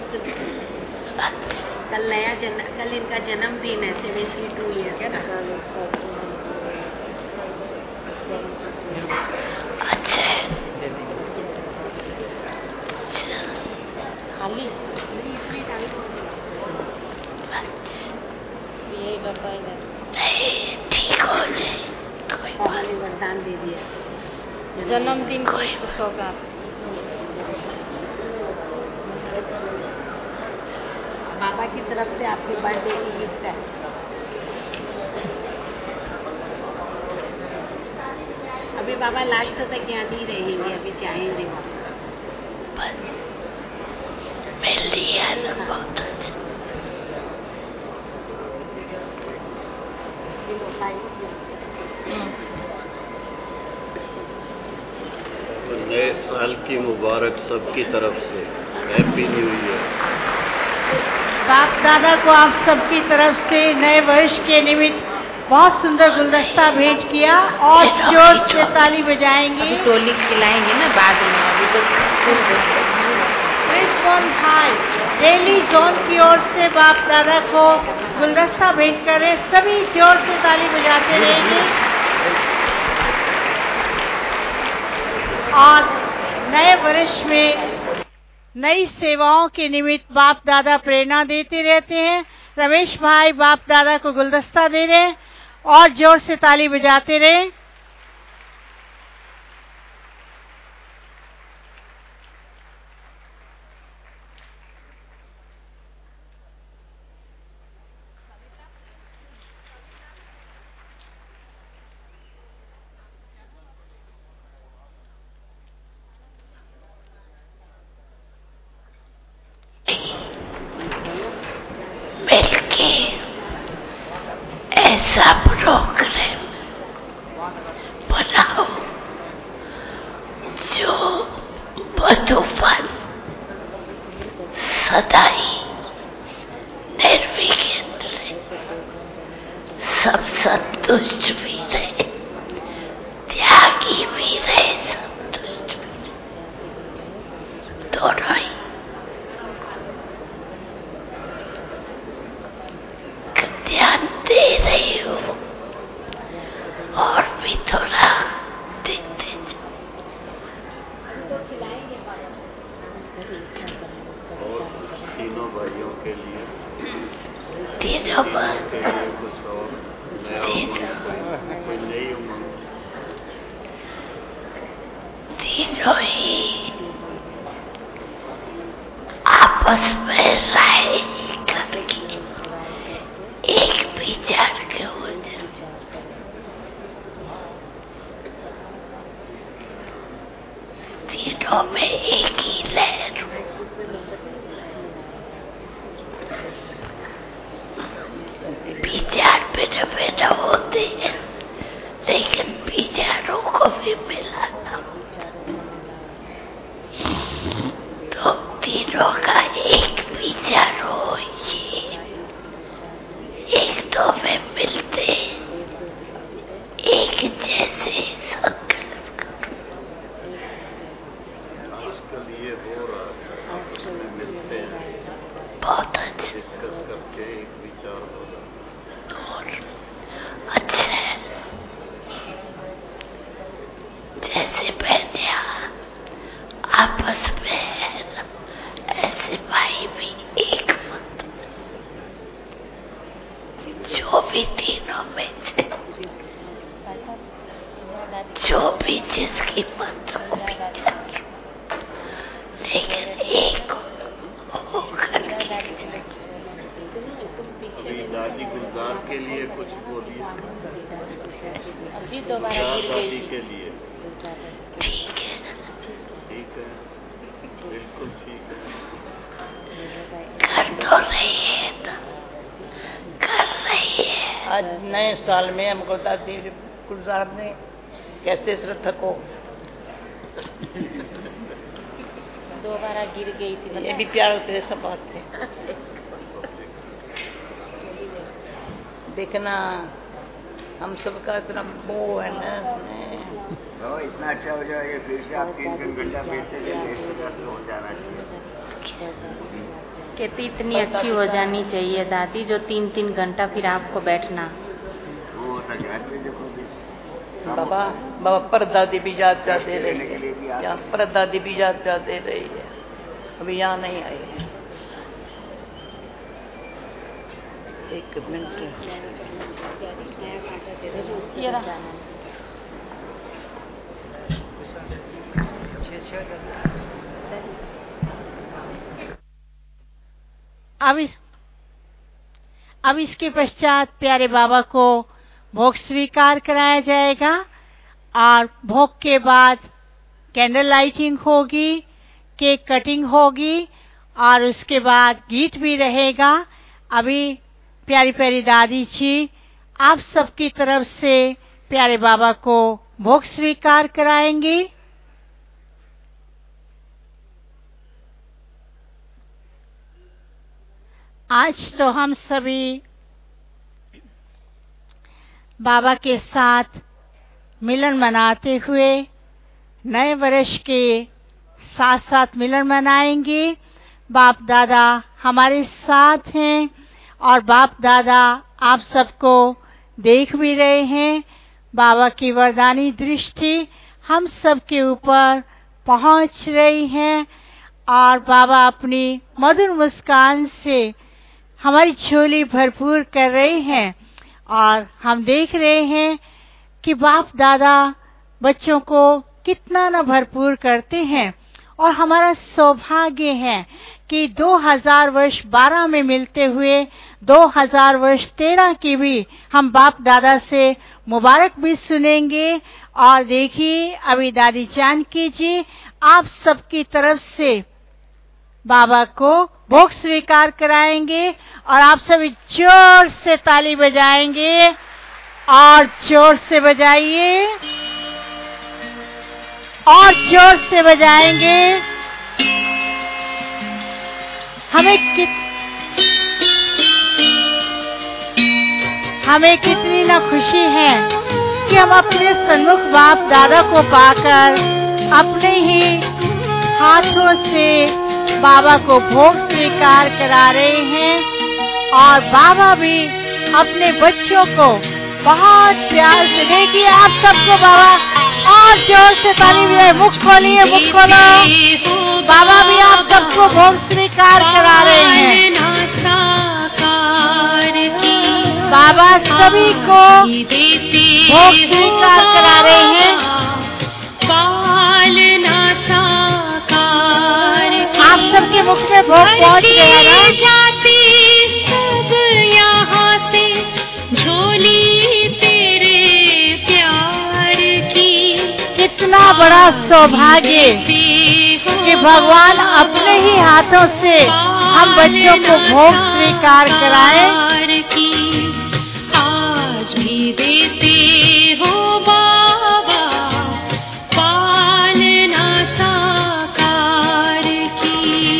कल नया जन्म, कल इनका जन्मदिन है, सेवेंटी टू ईयर है ना। अच्छा, खाली नहीं, इसमें डाल दो। ये डब्बा इधर नहीं, ठीक हो जाए, कोई बात ने वरदान दे दिया। जन्मदिन कोई खुश होगा। बाबा की तरफ से आपके बर्थडे की गिफ्ट है। अभी बाबा लास्ट तक यहाँ नहीं रहेंगे, अभी जाएंगे बस मिल लिया ना बहुत अच्छा। तो नए साल की मुबारक सबकी तरफ से, हैप्पी न्यू ईयर। बाप दादा को आप सबकी तरफ से नए वर्ष के निमित्त बहुत सुंदर गुलदस्ता भेंट किया और जोर से ताली बजाएंगे। अभी टोली खिलाएंगे ना बाद में, अभी तो रेली जोन की ओर से बाप दादा को गुलदस्ता भेंट करें, सभी जोर से ताली बजाते रहेंगे और नए वर्ष में नई सेवाओं के निमित्त बाप दादा प्रेरणा देते रहते हैं। रमेश भाई बाप दादा को गुलदस्ता दे रहे हैं और जोर से ताली बजाते रहे। मिलके ऐसा प्रोग्राम बनाओ जो मधुबन सदा ही निर्विघ्न रहे, सब संतुष्ट भी रहे, त्यागी भी रहे, संतुष्ट भी रहे, दोनों ही। ध्यान दे रही हो और भी थोड़ा देते और कुछ तीनों भाइयों के लिए, तीनों भाई के लिए कुछ और नया उमंग, कोई कोई नई उमंग। तीनों ही आपस में राय करके एक विचार के हो जाए। तीनों में एक ही लहर, विचार भिन्न भिन्न होते हैं लेकिन विचारों को भी मिलाना, तो तीनों का एक विचार हो, ये एक दो में मिलते एक जैसे संकल्प करो। आजकल ये हो रहा है, आपस में मिलते हैं, बहुत अच्छा डिस्कस करके एक विचार हो रहा है और अच्छा है। जैसे बहनिया आपस में है ना, ऐसे भाई भी एक मत, जो भी तीनों में से जो भी जिसकी मत हो विचार, लेकिन एक होकर अभी दादी गुलजार के लिए कुछ बोलिए, अभी दोबारा गुलजार गिर दादी गई के लिए। ठीक है, ठीक है, बिल्कुल ठीक है। कर तो रही है ना, कर रही है। आज नए साल में हमको दादी गुलजार ने कैसे श्रद्धा को दोबारा गिर गई थी, ये भी प्यार से समझते देखना, हम सबका इतना मोह है ना तो इतना अच्छा हो जाएगा, फिर से आप तीन तीन घंटा बैठते चले हो जाना चाहिए। कहती इतनी अच्छी हो जानी चाहिए दादी, जो तीन तीन घंटा फिर आपको बैठना। वो तो घर पे देखोगे बाबा बाबा परदादी भी याद याद दे रही है, यहाँ परदादी भी याद याद दे रही है, अभी यहाँ नहीं आई है। एक मिनट, ये रहा। अब इस अब इसके पश्चात प्यारे बाबा को भोग स्वीकार कराया जाएगा। और भोग के बाद कैंडल लाइटिंग होगी, केक कटिंग होगी और उसके बाद गीत भी रहेगा। अभी प्यारी प्यारी दादी जी आप सबकी तरफ से प्यारे बाबा को भोग स्वीकार कराएंगी। आज तो हम सभी बाबा के साथ मिलन मनाते हुए नए वर्ष के साथ साथ मिलन मनाएंगे। बाप दादा हमारे साथ हैं और बाप दादा आप सबको देख भी रहे हैं। बाबा की वरदानी दृष्टि हम सबके ऊपर पहुंच रही है और बाबा अपनी मधुर मुस्कान से हमारी झोली भरपूर कर रहे हैं और हम देख रहे हैं कि बाप दादा बच्चों को कितना न भरपूर करते हैं। और हमारा सौभाग्य है कि दो हज़ार वर्ष बारह में मिलते हुए दो हज़ार वर्ष तेरह की भी हम बाप दादा से मुबारक भी सुनेंगे। और देखिए अभी दादी जानकी जी आप सबकी तरफ से बाबा को भोग स्वीकार कराएंगे और आप सभी जोर से ताली बजाएंगे और जोर से बजाइए और जोर से बजाएंगे। हमें कित हमें कितनी ना खुशी है कि हम अपने सन्मुख बाप दादा को पाकर अपने ही हाथों से बाबा को भोग स्वीकार करा रहे हैं और बाबा भी अपने बच्चों को बहुत प्यार से देखिए आप सबको बाबा और जोर से ताली बजाइए। मुख खोलिए, मुख खोलो। बाबा भी आप सबको भोग स्वीकार करा रहे हैं। बाबा सभी को भोग स्वीकार करा रहे हैं। आप सबके मुख में भोग पहुंच गया ना? कितना बड़ा सौभाग्य कि भगवान अपने ही हाथों से हम बच्चों को भोग स्वीकार कराए। आज भी देते हो बाबा पालना साकार की।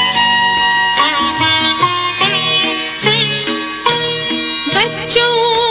बच्चों